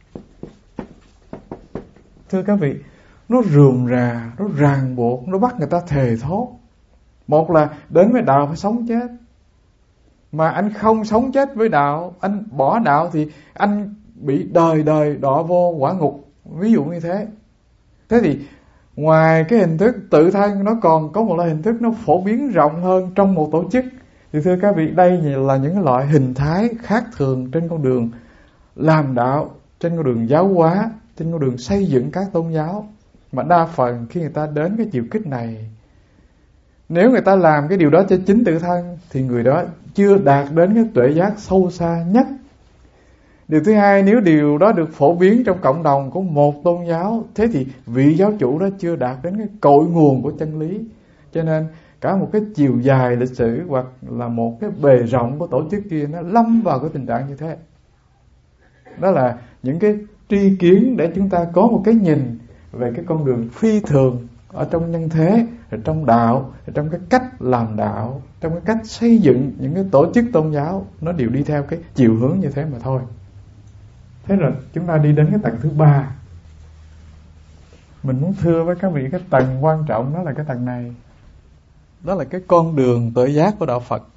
thưa các vị, nó rườm rà, nó ràng buộc, nó bắt người ta thề thốt. Một là đến với đạo phải sống chết, mà anh không sống chết với đạo, anh bỏ đạo thì anh bị đời đời đọa vô quả ngục, ví dụ như thế. Thế thì ngoài cái hình thức tự thân, nó còn có một loại hình thức nó phổ biến rộng hơn trong một tổ chức. Thì thưa các vị, đây là những loại hình thái khác thường trên con đường làm đạo, trên con đường giáo hóa, trên con đường xây dựng các tôn giáo. Mà đa phần khi người ta đến cái chiều kích này, nếu người ta làm cái điều đó cho chính tự thân thì người đó chưa đạt đến cái tuệ giác sâu xa nhất. Điều thứ hai, nếu điều đó được phổ biến trong cộng đồng của một tôn giáo, thế thì vị giáo chủ đó chưa đạt đến cái cội nguồn của chân lý. Cho nên cả một cái chiều dài lịch sử hoặc là một cái bề rộng của tổ chức kia nó lâm vào cái tình trạng như thế. Đó là những cái tri kiến để chúng ta có một cái nhìn về cái con đường phi thường ở trong nhân thế, ở trong đạo, ở trong cái cách làm đạo, trong cái cách xây dựng những cái tổ chức tôn giáo, nó đều đi theo cái chiều hướng như thế mà thôi. Thế rồi chúng ta đi đến cái tầng thứ ba. Mình muốn thưa với các vị cái tầng quan trọng đó là cái tầng này. Đó là cái con đường tự giác của đạo Phật.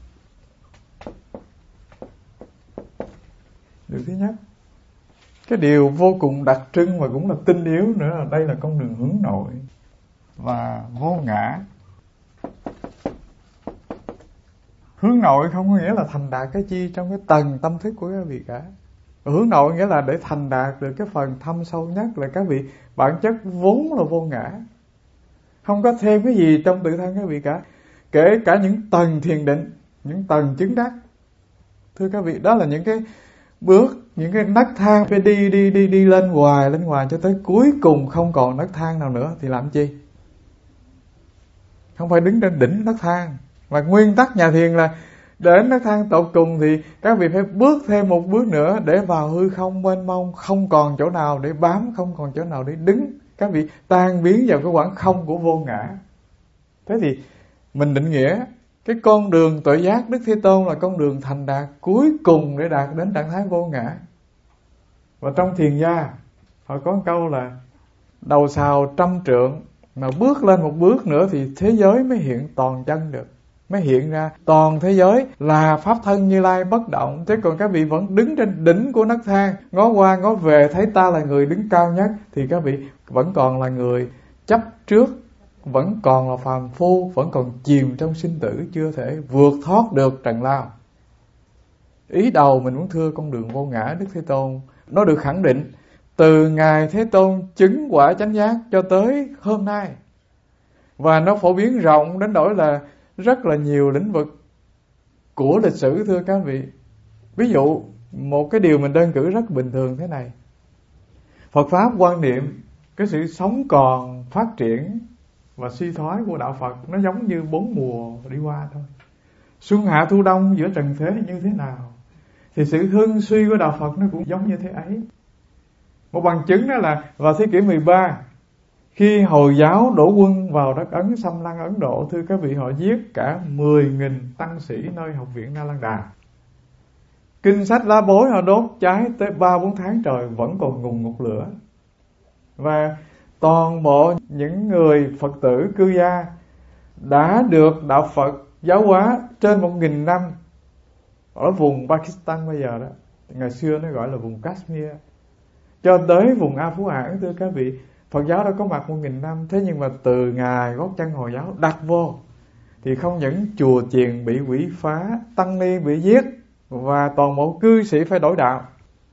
Điều thứ nhất, cái điều vô cùng đặc trưng và cũng là tinh yếu nữa là đây là con đường hướng nội và vô ngã. Hướng nội không có nghĩa là thành đạt cái chi trong cái tầng tâm thức của các vị cả. Hướng nội nghĩa là để thành đạt được cái phần thâm sâu nhất là các vị bản chất vốn là vô ngã, không có thêm cái gì trong tự thân các vị cả, kể cả những tầng thiền định, những tầng chứng đắc. Thưa các vị, đó là những cái bước, những cái nấc thang phải đi lên hoài cho tới cuối cùng không còn nấc thang nào nữa thì làm chi? Không phải đứng trên đỉnh nấc thang. Và nguyên tắc nhà thiền là đến nấc thang tột cùng thì các vị phải bước thêm một bước nữa để vào hư không mênh mông, không còn chỗ nào để bám, không còn chỗ nào để đứng. Các vị tan biến vào cái khoảng không của vô ngã. Thế thì mình định nghĩa cái con đường tuệ giác Đức Thế Tôn là con đường thành đạt cuối cùng để đạt đến trạng thái vô ngã. Và trong thiền gia họ có một câu là đầu sào trăm trượng, mà bước lên một bước nữa thì thế giới mới hiện toàn chân được, mới hiện ra toàn thế giới là pháp thân Như Lai bất động. Thế còn các vị vẫn đứng trên đỉnh của nấc thang, ngó qua ngó về thấy ta là người đứng cao nhất, thì các vị vẫn còn là người chấp trước, vẫn còn là phàm phu, vẫn còn chìm trong sinh tử, chưa thể vượt thoát được trần lao. Ý đầu mình muốn thưa con đường vô ngã Đức Thế Tôn, nó được khẳng định từ ngày Thế Tôn chứng quả chánh giác cho tới hôm nay. Và nó phổ biến rộng đến nỗi là rất là nhiều lĩnh vực của lịch sử, thưa các vị. Ví dụ, một cái điều mình đơn cử rất bình thường thế này. Phật Pháp quan niệm cái sự sống còn, phát triển và suy thoái của đạo Phật nó giống như 4 mùa đi qua thôi. Xuân hạ thu đông giữa trần thế như thế nào thì sự hưng suy của đạo Phật nó cũng giống như thế ấy. Một bằng chứng đó là vào thế kỷ 13, khi Hồi giáo đổ quân vào đất Ấn, xâm lăng Ấn Độ, thưa các vị, họ giết cả 10.000 tăng sĩ nơi học viện Na Lan Đà. Kinh sách lá bối họ đốt cháy tới 3-4 tháng trời vẫn còn ngùn ngụt lửa. Và toàn bộ những người Phật tử cư gia đã được đạo Phật giáo hóa trên 1.000 năm ở vùng Pakistan bây giờ đó, ngày xưa nó gọi là vùng Kashmir, cho tới vùng A Phú Ản, thưa các vị. Phật giáo đã có mặt 1.000 năm, thế nhưng mà từ ngày gót chân Hồi giáo đặt vô thì không những chùa chiền bị quỷ phá, tăng ni bị giết và toàn bộ cư sĩ phải đổi đạo.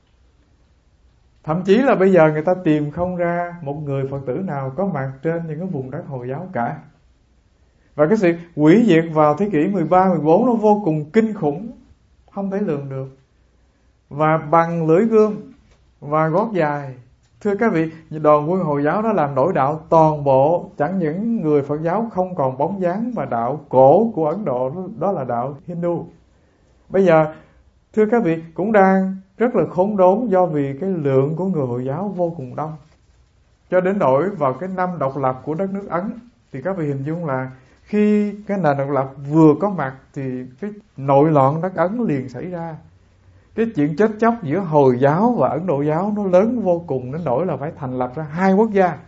Thậm chí là bây giờ người ta tìm không ra một người Phật tử nào có mặt trên những cái vùng đất Hồi giáo cả. Và cái sự hủy diệt vào thế kỷ 13, 14 nó vô cùng kinh khủng, không thể lường được. Và bằng lưỡi gươm và gót dài, thưa các vị, đoàn quân Hồi giáo đã làm đổi đạo toàn bộ. Chẳng những người Phật giáo không còn bóng dáng, và đạo cổ của Ấn Độ đó là đạo Hindu bây giờ, thưa các vị, cũng đang rất là khốn đốn, do vì cái lượng của người Hồi giáo vô cùng đông. Cho đến nỗi vào cái năm độc lập của đất nước Ấn thì các vị hình dung là khi cái nền độc lập vừa có mặt thì cái nội loạn đất Ấn liền xảy ra. Cái chuyện chết chóc giữa Hồi giáo và Ấn Độ giáo nó lớn vô cùng đến nỗi là phải thành lập ra 2 quốc gia.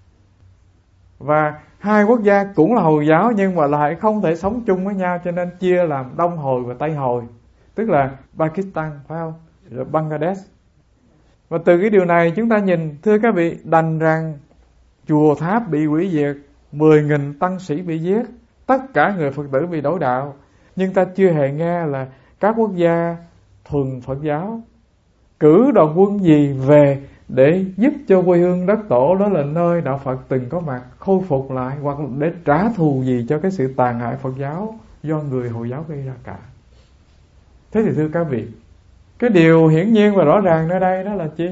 Và 2 quốc gia cũng là Hồi giáo nhưng mà lại không thể sống chung với nhau, cho nên chia làm Đông Hồi và Tây Hồi, tức là Pakistan, phải không? Rồi Bangladesh. Và từ cái điều này chúng ta nhìn, thưa các vị, đành rằng chùa tháp bị hủy diệt, 10.000 tăng sĩ bị giết, tất cả người Phật tử bị đổi đạo, nhưng ta chưa hề nghe là các quốc gia thuần Phật giáo cử đoàn quân gì về để giúp cho quê hương đất tổ, đó là nơi đạo Phật từng có mặt, khôi phục lại, hoặc để trả thù gì cho cái sự tàn hại Phật giáo do người Hồi giáo gây ra cả. Thế thì thưa các vị, cái điều hiển nhiên và rõ ràng nơi đây đó là chi?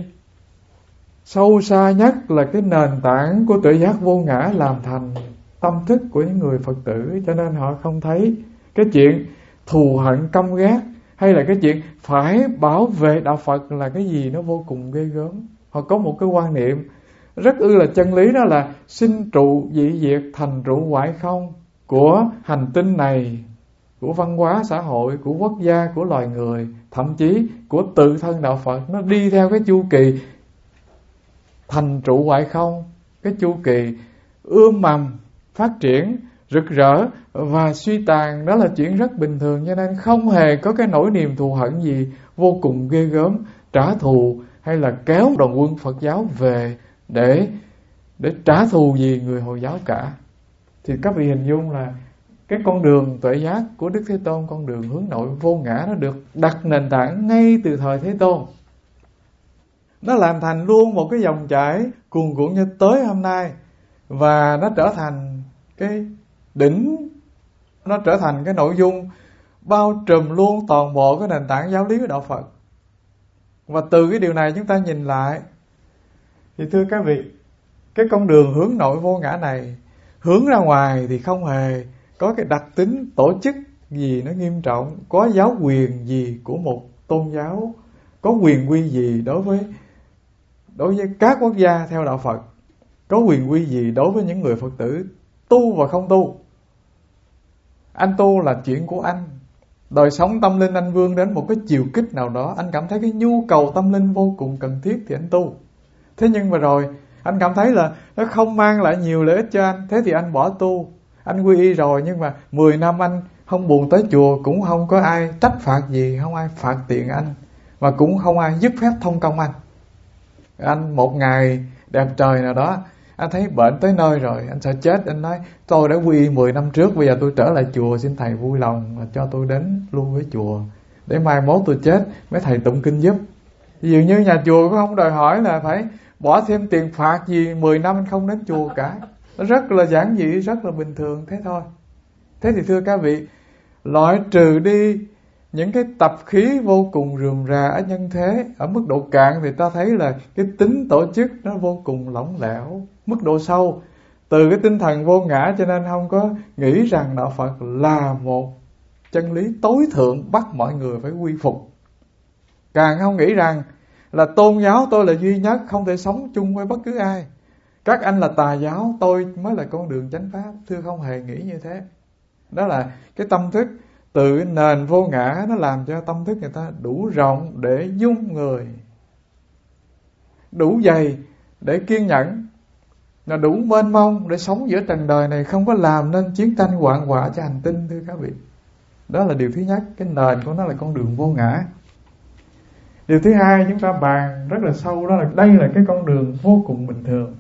Sâu xa nhất là cái nền tảng của tuệ giác vô ngã làm thành tâm thức của những người Phật tử, cho nên họ không thấy cái chuyện thù hận căm ghét hay là cái chuyện phải bảo vệ đạo Phật là cái gì nó vô cùng ghê gớm. Họ có một cái quan niệm rất là chân lý, đó là sinh trụ dị diệt, thành trụ hoại không của hành tinh này, của văn hóa xã hội, của quốc gia, của loài người, thậm chí của tự thân đạo Phật. Nó đi theo cái chu kỳ thành trụ hoại không, cái chu kỳ ươm mầm, phát triển, rực rỡ và suy tàn. Đó là chuyện rất bình thường, cho nên không hề có cái nỗi niềm thù hận gì vô cùng ghê gớm, trả thù hay là kéo đoàn quân Phật giáo về để trả thù gì người Hồi giáo cả. Thì các vị hình dung là cái con đường tuệ giác của Đức Thế Tôn, con đường hướng nội vô ngã, nó được đặt nền tảng ngay từ thời Thế Tôn. Nó làm thành luôn một cái dòng chảy cuồn cuộn như tới hôm nay, và nó trở thành cái đỉnh, nó trở thành cái nội dung bao trùm luôn toàn bộ cái nền tảng giáo lý của đạo Phật. Và từ cái điều này chúng ta nhìn lại thì thưa các vị, cái con đường hướng nội vô ngã này hướng ra ngoài thì không hề có cái đặc tính tổ chức gì nó nghiêm trọng, có giáo quyền gì của một tôn giáo, có quyền quy gì đối với các quốc gia theo đạo Phật, có quyền quy gì đối với những người Phật tử tu và không tu. Anh tu là chuyện của anh, đời sống tâm linh anh vươn đến một cái chiều kích nào đó, anh cảm thấy cái nhu cầu tâm linh vô cùng cần thiết thì anh tu. Thế nhưng mà rồi anh cảm thấy là nó không mang lại nhiều lợi ích cho anh, thế thì anh bỏ tu. Anh quy y rồi nhưng mà 10 năm anh không buồn tới chùa, cũng không có ai trách phạt gì, không ai phạt tiền anh, và cũng không ai giúp phép thông công anh. Anh một ngày đẹp trời nào đó Anh thấy bệnh tới nơi rồi, anh sợ chết, anh nói tôi đã quy y 10 năm trước, bây giờ tôi trở lại chùa, xin thầy vui lòng là cho tôi đến luôn với chùa, để mai mốt tôi chết mấy thầy tụng kinh giúp. Dường như nhà chùa cũng không đòi hỏi là phải bỏ thêm tiền phạt gì 10 năm anh không đến chùa cả. Nó rất là giản dị, rất là bình thường thế thôi. Thế thì thưa các vị, loại trừ đi những cái tập khí vô cùng rườm rà ở nhân thế, ở mức độ cạn thì ta thấy là cái tính tổ chức nó vô cùng lỏng lẻo. Mức độ sâu, từ cái tinh thần vô ngã, cho nên không có nghĩ rằng đạo Phật là một chân lý tối thượng bắt mọi người phải quy phục. Càng không nghĩ rằng là tôn giáo tôi là duy nhất, không thể sống chung với bất cứ ai. Các anh là tà giáo, tôi mới là con đường chánh pháp. Thưa, không hề nghĩ như thế. Đó là cái tâm thức từ nền vô ngã, nó làm cho tâm thức người ta đủ rộng để dung người, đủ dày để kiên nhẫn, là đủ mênh mông để sống giữa trần đời này, không có làm nên chiến tranh hoạn họa cho hành tinh. Thưa các vị, đó là điều thứ nhất. Cái nền của nó là con đường vô ngã. Điều thứ hai chúng ta bàn rất là sâu, đó là đây là cái con đường vô cùng bình thường.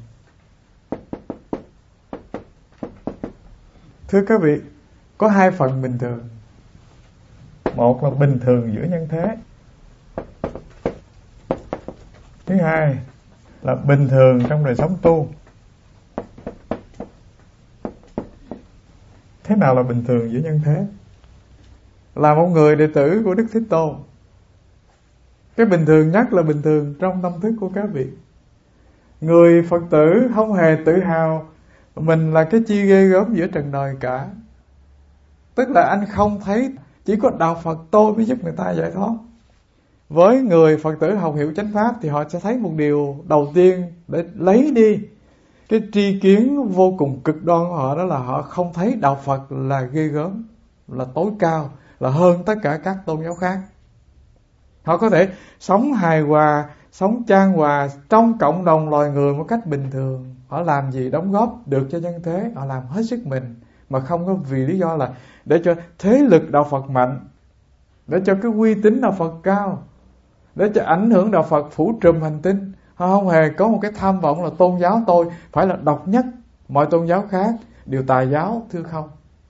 Thưa các vị, có hai phần bình thường. Một là bình thường giữa nhân thế, thứ hai là bình thường trong đời sống tu. Thế nào là bình thường giữa nhân thế? Là một người đệ tử của Đức Thế Tôn, cái bình thường nhất là bình thường trong tâm thức của các vị. Người Phật tử không hề tự hào mình là cái chi ghê gớm giữa trần đời cả. Tức là anh không thấy chỉ có đạo Phật tôi mới giúp người ta giải thoát. Với người Phật tử học hiểu chánh pháp thì họ sẽ thấy một điều đầu tiên để lấy đi cái tri kiến vô cùng cực đoan của họ, đó là họ không thấy đạo Phật là ghê gớm, là tối cao, là hơn tất cả các tôn giáo khác. Họ có thể sống hài hòa, sống chan hòa trong cộng đồng loài người một cách bình thường. Họ làm gì đóng góp được cho nhân thế, họ làm hết sức mình, mà không có vì lý do là để cho thế lực đạo Phật mạnh, để cho cái uy tín đạo Phật cao, để cho ảnh hưởng đạo Phật phủ trùm hành tinh. Họ không hề có một cái tham vọng là tôn giáo tôi phải là độc nhất, mọi tôn giáo khác đều tà giáo. Thưa không.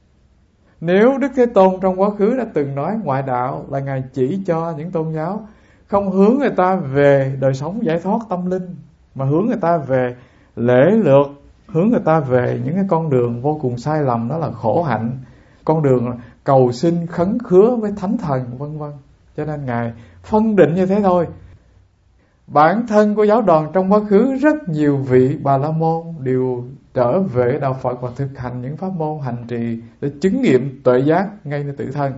Nếu Đức Thế Tôn trong quá khứ đã từng nói ngoại đạo là Ngài chỉ cho những tôn giáo không hướng người ta về đời sống giải thoát tâm linh, mà hướng người ta về lễ lược, hướng người ta về những cái con đường vô cùng sai lầm, đó là khổ hạnh, con đường cầu xin khấn khứa với thánh thần vân vân. Cho nên Ngài phân định như thế thôi. Bản thân của giáo đoàn trong quá khứ rất nhiều vị Bà La Môn đều trở về đạo Phật và thực hành những pháp môn hành trì để chứng nghiệm tuệ giác ngay nơi tự thân.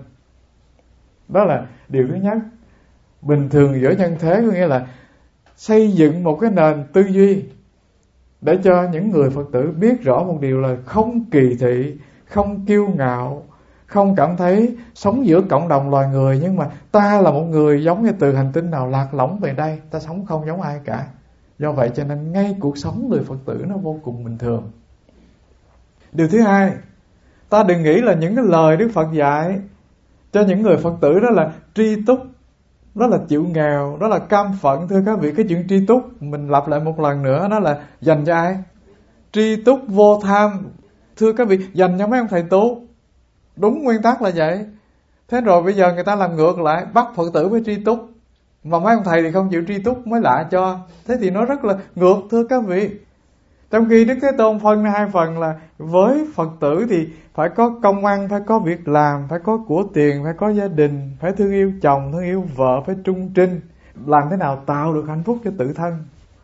Đó là điều thứ nhất. Bình thường giữa nhân thế có nghĩa là xây dựng một cái nền tư duy để cho những người Phật tử biết rõ một điều là không kỳ thị, không kiêu ngạo, không cảm thấy sống giữa cộng đồng loài người, nhưng mà ta là một người giống như từ hành tinh nào lạc lõng về đây, ta sống không giống ai cả. Do vậy cho nên ngay cuộc sống người Phật tử nó vô cùng bình thường. Điều thứ hai, ta đừng nghĩ là những cái lời Đức Phật dạy cho những người Phật tử đó là tri túc, đó là chịu nghèo, đó là cam phận. Thưa các vị, cái chuyện tri túc mình lặp lại một lần nữa, nó là dành cho ai? Tri túc vô tham. Thưa các vị, dành cho mấy ông thầy tu. Đúng nguyên tắc là vậy. Thế rồi bây giờ người ta làm ngược lại, bắt Phật tử với tri túc, mà mấy ông thầy thì không chịu tri túc mới lạ cho. Thế thì nó rất là ngược thưa các vị. Trong khi Đức Thế Tôn phân ra hai phần là với Phật tử thì phải có công ăn, phải có việc làm, phải có của tiền, phải có gia đình, phải thương yêu chồng, thương yêu vợ, phải trung trinh, làm thế nào tạo được hạnh phúc cho tự thân.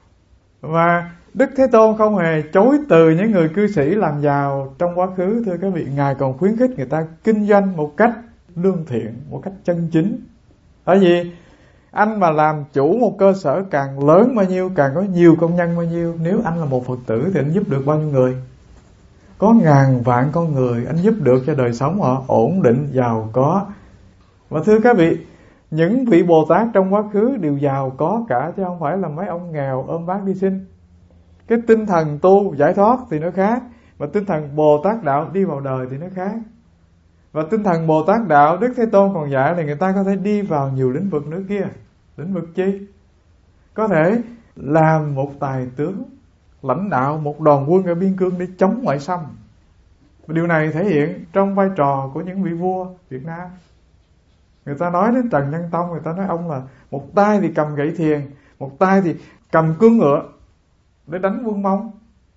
Và Đức Thế Tôn không hề chối từ những người cư sĩ làm giàu trong quá khứ. Thưa các vị, Ngài còn khuyến khích người ta kinh doanh một cách lương thiện, một cách chân chính. Tại vì anh mà làm chủ một cơ sở càng lớn bao nhiêu, càng có nhiều công nhân bao nhiêu, nếu anh là một Phật tử thì anh giúp được bao nhiêu người? Có ngàn vạn con người anh giúp được cho đời sống họ ổn định, giàu có. Và thưa các vị, những vị Bồ Tát trong quá khứ đều giàu có cả, chứ không phải là mấy ông nghèo ôm bát đi xin. Cái tinh thần tu giải thoát thì nó khác, và tinh thần Bồ Tát đạo đi vào đời thì nó khác. Và tinh thần Bồ Tát đạo Đức Thế Tôn còn dạy là người ta có thể đi vào nhiều lĩnh vực nữa kia. Lĩnh vực chi? Có thể làm một tài tướng, lãnh đạo một đoàn quân ở biên cương để chống ngoại xâm. Điều này thể hiện trong vai trò của những vị vua Việt Nam. Người ta nói đến Trần Nhân Tông, người ta nói ông là một tay thì cầm gậy thiền, một tay thì cầm cương ngựa để đánh quân Mông.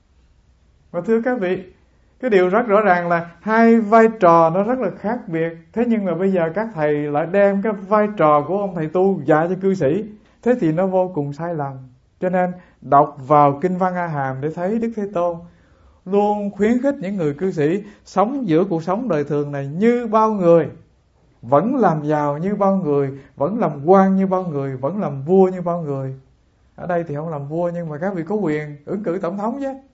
Và thưa các vị, cái điều rất rõ ràng là hai vai trò nó rất là khác biệt. Thế nhưng mà bây giờ các thầy lại đem cái vai trò của ông thầy tu dạy cho cư sĩ, thế thì nó vô cùng sai lầm. Cho nên đọc vào Kinh Văn A Hàm để thấy Đức Thế Tôn luôn khuyến khích những người cư sĩ sống giữa cuộc sống đời thường này như bao người, vẫn làm giàu như bao người, vẫn làm quan như bao người, vẫn làm vua như bao người. Ở đây thì không làm vua, nhưng mà các vị có quyền ứng cử tổng thống chứ.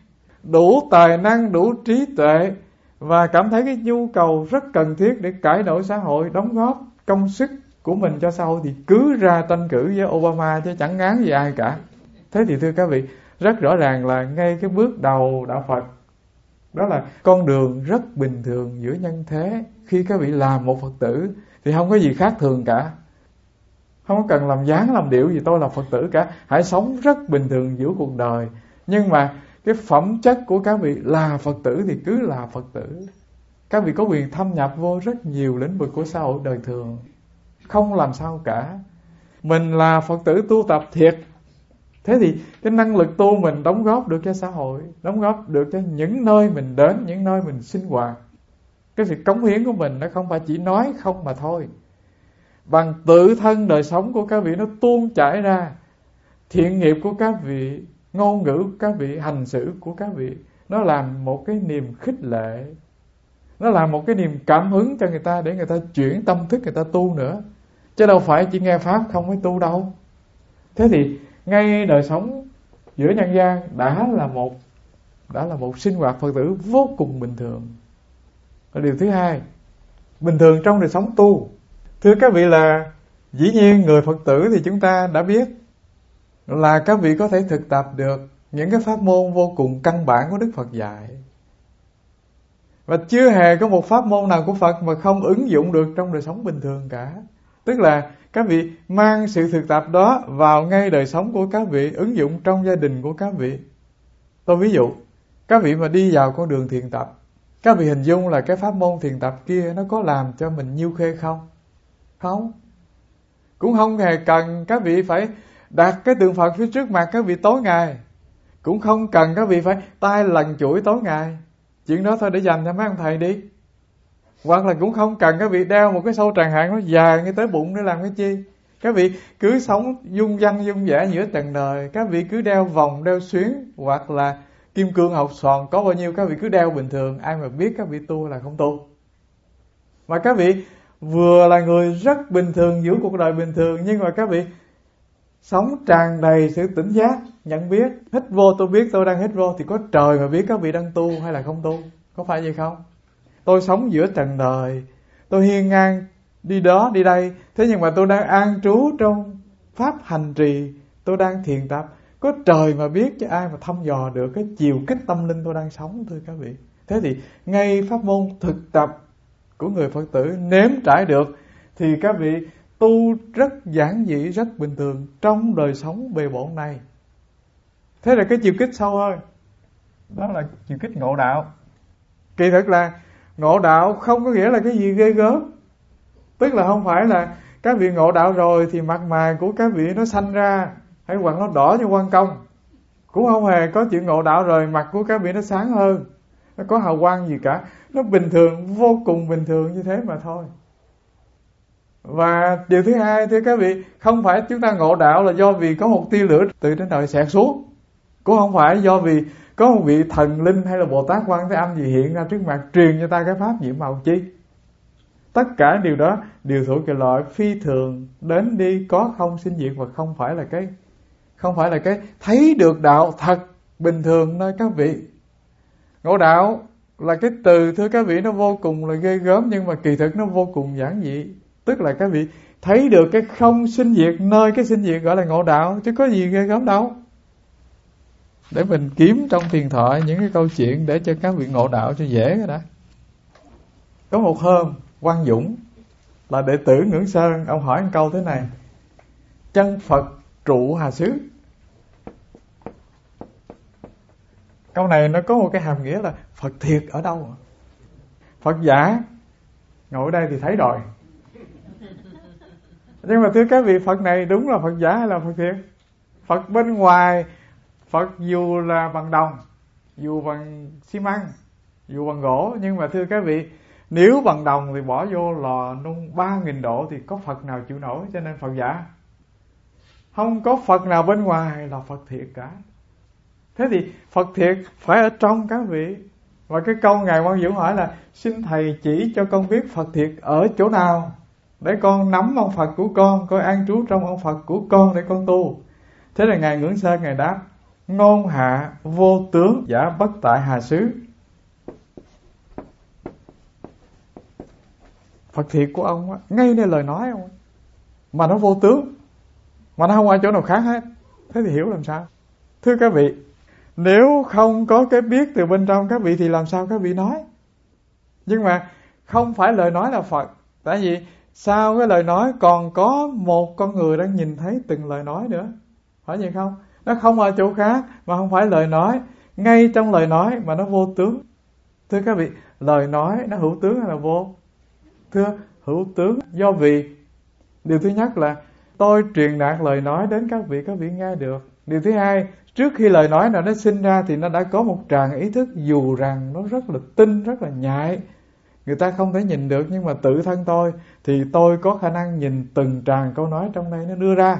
Đủ tài năng, đủ trí tuệ và cảm thấy cái nhu cầu rất cần thiết để cải đổi xã hội, đóng góp công sức của mình cho xã hội thì cứ ra tranh cử với Obama chứ chẳng ngán gì ai cả. Thế thì thưa các vị, rất rõ ràng là ngay cái bước đầu đạo Phật, đó là con đường rất bình thường giữa nhân thế. Khi các vị làm một Phật tử thì không có gì khác thường cả, không có cần làm dáng làm điệu gì tôi là Phật tử cả. Hãy sống rất bình thường giữa cuộc đời, nhưng mà cái phẩm chất của các vị là Phật tử thì cứ là Phật tử. Các vị có quyền thâm nhập vô rất nhiều lĩnh vực của xã hội đời thường, không làm sao cả. Mình là Phật tử tu tập thiệt, thế thì cái năng lực tu mình đóng góp được cho xã hội, đóng góp được cho những nơi mình đến, những nơi mình sinh hoạt. Cái sự cống hiến của mình nó không phải chỉ nói không mà thôi. Bằng tự thân đời sống của các vị nó tuôn chảy ra, thiện nghiệp của các vị, ngôn ngữ của các vị, hành xử của các vị, nó làm một cái niềm khích lệ, nó làm một cái niềm cảm hứng cho người ta để người ta chuyển tâm thức người ta tu nữa. Chứ đâu phải chỉ nghe Pháp không mới tu đâu. Thế thì ngay đời sống giữa nhân gian đã là một sinh hoạt Phật tử vô cùng bình thường. Và điều thứ hai, bình thường trong đời sống tu. Thưa các vị, là dĩ nhiên người Phật tử thì chúng ta đã biết là các vị có thể thực tập được những cái pháp môn vô cùng căn bản của Đức Phật dạy. Và chưa hề có một pháp môn nào của Phật mà không ứng dụng được trong đời sống bình thường cả. Tức là các vị mang sự thực tập đó vào ngay đời sống của các vị, ứng dụng trong gia đình của các vị. Tôi ví dụ, các vị mà đi vào con đường thiền tập, các vị hình dung là cái pháp môn thiền tập kia nó có làm cho mình nhiêu khê không? Không. Cũng không hề cần các vị phải đặt cái tượng Phật phía trước mặt các vị tối ngày. Cũng không cần các vị phải tay lần chuỗi tối ngày. Chuyện đó thôi để dành cho mấy ông thầy đi. Hoặc là cũng không cần các vị đeo một cái sâu tràng hạt nó dài ngay tới bụng để làm cái chi. Các vị cứ sống dung dăng dung dẻ giữa trần đời. Các vị cứ đeo vòng, đeo xuyến, hoặc là kim cương hột xoàn, có bao nhiêu các vị cứ đeo bình thường. Ai mà biết các vị tu là không tu. Mà các vị vừa là người rất bình thường giữa cuộc đời bình thường, nhưng mà các vị sống tràn đầy sự tỉnh giác, nhận biết. Hít vô tôi biết tôi đang hít vô, thì có trời mà biết các vị đang tu hay là không tu. Có phải vậy không? Tôi sống giữa trần đời, tôi hiên ngang đi đó đi đây, thế nhưng mà tôi đang an trú trong pháp hành trì, tôi đang thiền tập. Có trời mà biết, chứ ai mà thăm dò được cái chiều kích tâm linh tôi đang sống, thưa các vị. Thế thì ngay pháp môn thực tập của người Phật tử nếm trải được thì các vị tu rất giản dị, rất bình thường trong đời sống bề bộn này. Thế là cái chiều kích sâu hơn, đó là chiều kích ngộ đạo. Kỳ thực là ngộ đạo không có nghĩa là cái gì ghê gớm. Tức là không phải là các vị ngộ đạo rồi thì mặt mày của các vị nó xanh ra, hay hoặc nó đỏ như quan công. Cũng không hề có chuyện ngộ đạo rồi mặt của các vị nó sáng hơn, nó có hào quang gì cả. Nó bình thường, vô cùng bình thường như thế mà thôi. Và điều thứ hai, thưa các vị, không phải chúng ta ngộ đạo là do vì có một tia lửa từ trên trời xẹt xuống. Cũng không phải do vì có một vị thần linh hay là Bồ Tát Quan Thế Âm gì hiện ra trước mặt truyền cho ta cái pháp nhiệm màu chi. Tất cả điều đó đều thuộc cái loại phi thường, đến đi có không sinh diệt, và không phải là cái thấy được đạo thật bình thường nơi các vị. Ngộ đạo là cái từ, thưa các vị, nó vô cùng là ghê gớm, nhưng mà kỳ thực nó vô cùng giản dị. Tức là các vị thấy được cái không sinh diệt nơi cái sinh diệt, gọi là ngộ đạo, chứ có gì ghê gớm đâu. Để mình kiếm trong thiền thoại những cái câu chuyện để cho các vị ngộ đạo cho dễ rồi đó. Có một hôm Quang Dũng là đệ tử Ngưỡng Sơn, ông hỏi một câu thế này: chân Phật trụ hà xứ? Câu này nó có một cái hàm nghĩa là Phật thiệt ở đâu? Phật giả ngồi ở đây thì thấy rồi. Nhưng mà thưa các vị, Phật này đúng là Phật giả hay là Phật thiệt? Phật bên ngoài, Phật dù là bằng đồng, dù bằng xi măng, dù bằng gỗ, nhưng mà thưa các vị, nếu bằng đồng thì bỏ vô lò nung 3.000 độ thì có Phật nào chịu nổi, cho nên Phật giả. Không có Phật nào bên ngoài là Phật thiệt cả. Thế thì Phật thiệt phải ở trong các vị. Và cái câu Ngài Quang Dũng hỏi là: xin Thầy chỉ cho con biết Phật thiệt ở chỗ nào, để con nắm ông Phật của con an trú trong ông Phật của con để con tu. Thế là Ngài Ngưỡng Sơn Ngài đáp: ngôn hạ vô tướng, giả bất tại hà xứ. Phật thiệt của ông á, ngay nơi lời nói ông, mà nó vô tướng, mà nó không ở chỗ nào khác hết. Thế thì hiểu làm sao? Thưa các vị, nếu không có cái biết từ bên trong các vị thì làm sao các vị nói? Nhưng mà không phải lời nói là Phật. Tại vì sau cái lời nói còn có một con người đang nhìn thấy từng lời nói nữa. Phải vậy không? Nó không ở chỗ khác, mà không phải lời nói. Ngay trong lời nói mà nó vô tướng. Thưa các vị, lời nói nó hữu tướng hay là vô? Thưa, hữu tướng. Do vì điều thứ nhất là tôi truyền đạt lời nói đến các vị nghe được. Điều thứ hai, trước khi lời nói nào nó sinh ra thì nó đã có một tràng ý thức, dù rằng nó rất là tinh, rất là nhạy, người ta không thể nhìn được, nhưng mà tự thân tôi thì tôi có khả năng nhìn từng tràng câu nói trong đây nó đưa ra.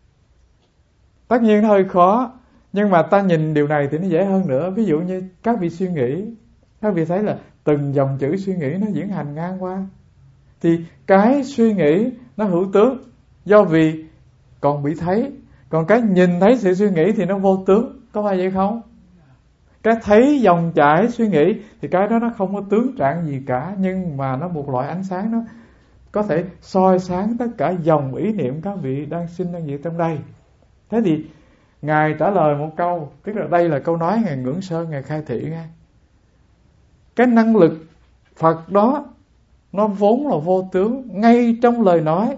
Tất nhiên nó hơi khó, nhưng mà ta nhìn điều này thì nó dễ hơn nữa. Ví dụ như các vị suy nghĩ, các vị thấy là từng dòng chữ suy nghĩ nó diễn hành ngang qua, thì cái suy nghĩ nó hữu tướng, do vì còn bị thấy. Còn cái nhìn thấy sự suy nghĩ thì nó vô tướng. Có phải vậy không? Cái thấy dòng chảy suy nghĩ thì cái đó nó không có tướng trạng gì cả, nhưng mà nó một loại ánh sáng, nó có thể soi sáng tất cả dòng ý niệm các vị đang sinh đang diệt trong đây. Thế thì Ngài trả lời một câu, tức là đây là câu nói Ngài Ngưỡng Sơn Ngài khai thị nghe. Cái năng lực Phật đó nó vốn là vô tướng ngay trong lời nói,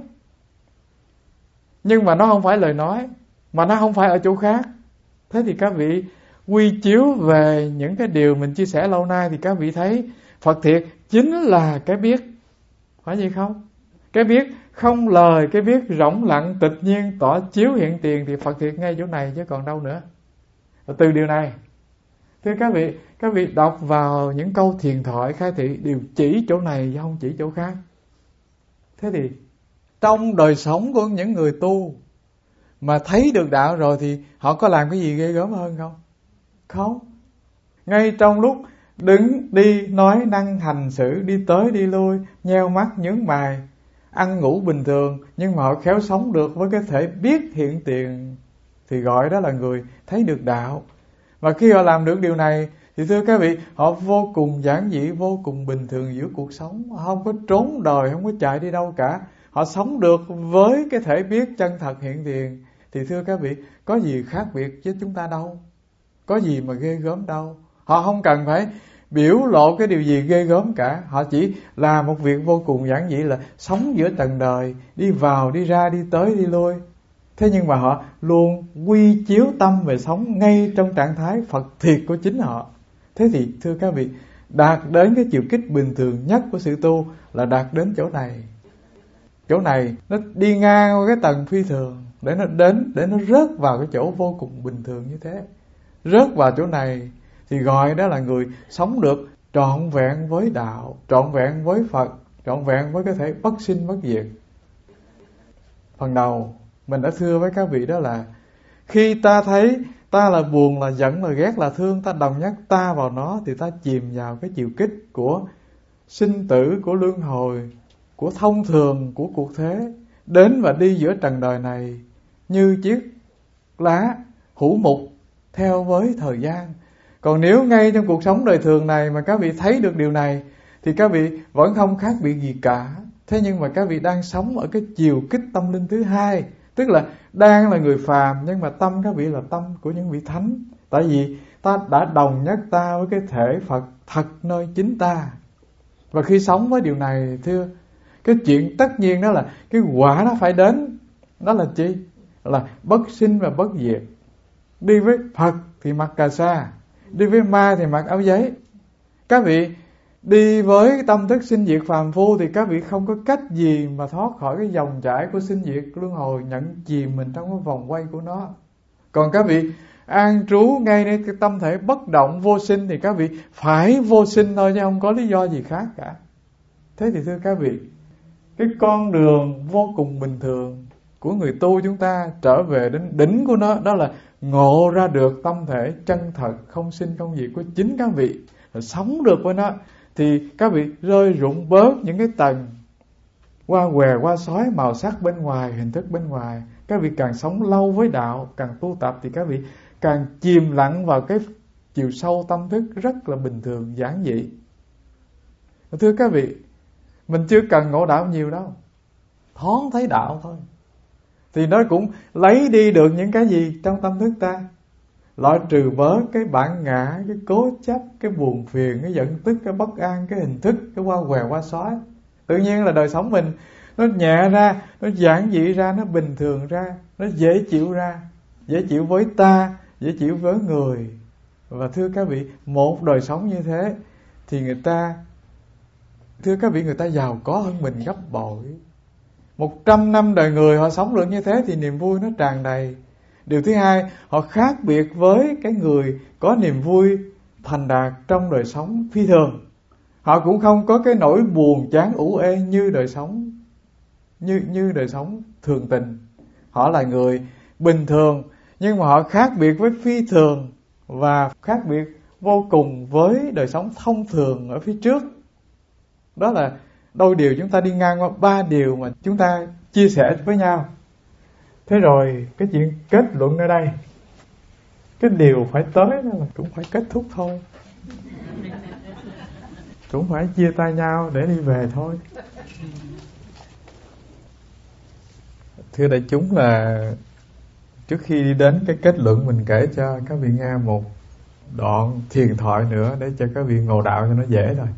nhưng mà nó không phải lời nói, mà nó không phải ở chỗ khác. Thế thì các vị quy chiếu về những cái điều mình chia sẻ lâu nay thì các vị thấy Phật thiệt chính là cái biết. Phải vậy không? Cái biết không lời, cái biết rỗng lặng tịch nhiên tỏ chiếu hiện tiền thì Phật thiệt ngay chỗ này chứ còn đâu nữa. Và từ điều này, thưa các vị đọc vào những câu thiền thoại khai thị đều chỉ chỗ này chứ không chỉ chỗ khác. Thế thì trong đời sống của những người tu mà thấy được đạo rồi thì họ có làm cái gì ghê gớm hơn không? Không. Ngay trong lúc đứng, đi, nói, năng, hành xử, đi tới, đi lui, nheo mắt, nhướng mày, ăn ngủ bình thường, nhưng mà họ khéo sống được với cái thể biết hiện tiền thì gọi đó là người thấy được đạo. Và khi họ làm được điều này thì thưa các vị, họ vô cùng giản dị, vô cùng bình thường giữa cuộc sống. Họ không có trốn đời, không có chạy đi đâu cả. Họ sống được với cái thể biết chân thật hiện tiền thì thưa các vị, có gì khác biệt với chúng ta đâu, có gì mà ghê gớm đâu. Họ không cần phải biểu lộ cái điều gì ghê gớm cả. Họ chỉ làm một việc vô cùng giản dị là sống giữa trần đời, đi vào, đi ra, đi tới, đi lui. Thế nhưng mà họ luôn quy chiếu tâm về sống ngay trong trạng thái Phật thiệt của chính họ. Thế thì thưa các vị, đạt đến cái chiều kích bình thường nhất của sự tu là đạt đến chỗ này. Chỗ này nó đi ngang qua cái tầng phi thường để nó đến, để nó rớt vào cái chỗ vô cùng bình thường như thế. Rớt vào chỗ này thì gọi đó là người sống được trọn vẹn với đạo, trọn vẹn với Phật, trọn vẹn với cái thể bất sinh bất diệt. Phần đầu mình đã thưa với các vị đó là khi ta thấy ta là buồn, là giận, là ghét, là thương, ta đồng nhất ta vào nó thì ta chìm vào cái chiều kích của sinh tử, của luân hồi, của thông thường, của cuộc thế, đến và đi giữa trần đời này như chiếc lá hữu mục theo với thời gian. Còn nếu ngay trong cuộc sống đời thường này mà các vị thấy được điều này thì các vị vẫn không khác biệt gì cả. Thế nhưng mà các vị đang sống ở cái chiều kích tâm linh thứ hai, tức là đang là người phàm nhưng mà tâm các vị là tâm của những vị thánh. Tại vì ta đã đồng nhất ta với cái thể Phật thật nơi chính ta. Và khi sống với điều này thưa, cái chuyện tất nhiên đó là cái quả nó phải đến. Đó là chi? Là bất sinh và bất diệt. Đi với Phật thì mặc cà sa, Đi với ma thì mặc áo giấy. Các vị đi với tâm thức sinh diệt phàm phu thì các vị không có cách gì mà thoát khỏi cái dòng chảy của sinh diệt luân hồi, nhận chìm mình trong cái vòng quay của nó. Còn các vị an trú ngayในcái tâm thể bất động vô sinh thì các vị phải vô sinh thôi, chứ không có lý do gì khác cả. Thế thì thưa các vị, cái con đường vô cùng bình thường của người tu chúng ta trở về đến đỉnh của nó, đó là ngộ ra được tâm thể chân thật không sinh không diệt của chính các vị, rồi sống được với nó, thì các vị rơi rụng bớt những cái tầng qua què qua sói màu sắc bên ngoài, hình thức bên ngoài. Các vị càng sống lâu với đạo, càng tu tập thì các vị càng chìm lặng vào cái chiều sâu tâm thức rất là bình thường, giản dị. Thưa các vị, mình chưa cần ngộ đạo nhiều đâu, thoáng thấy đạo thôi thì nó cũng lấy đi được những cái gì trong tâm thức ta, loại trừ bớt cái bản ngã, cái cố chấp, cái buồn phiền, cái giận tức, cái bất an, cái hình thức, cái qua què qua sói. Tự nhiên là đời sống mình nó nhẹ ra, nó giản dị ra, nó bình thường ra, nó dễ chịu ra, dễ chịu với ta, dễ chịu với người. Và thưa các vị, một đời sống như thế thì người ta, thưa các vị, người ta giàu có hơn mình gấp bội. 100 năm đời người họ sống được như thế thì niềm vui nó tràn đầy. Điều thứ hai, họ khác biệt với cái người có niềm vui thành đạt trong đời sống phi thường. Họ cũng không có cái nỗi buồn chán ủ ê như đời sống như đời sống thường tình. Họ là người bình thường, nhưng mà họ khác biệt với phi thường và khác biệt vô cùng với đời sống thông thường ở phía trước. Đó là đôi điều chúng ta đi ngang qua, 3 điều mà chúng ta chia sẻ với nhau. Thế rồi cái chuyện kết luận ở đây, cái điều phải tới đó là cũng phải kết thúc thôi, cũng phải chia tay nhau để đi về thôi. Thưa đại chúng, là trước khi đi đến cái kết luận, mình kể cho các vị nghe một đoạn thiền thoại nữa để cho các vị ngộ đạo cho nó dễ thôi.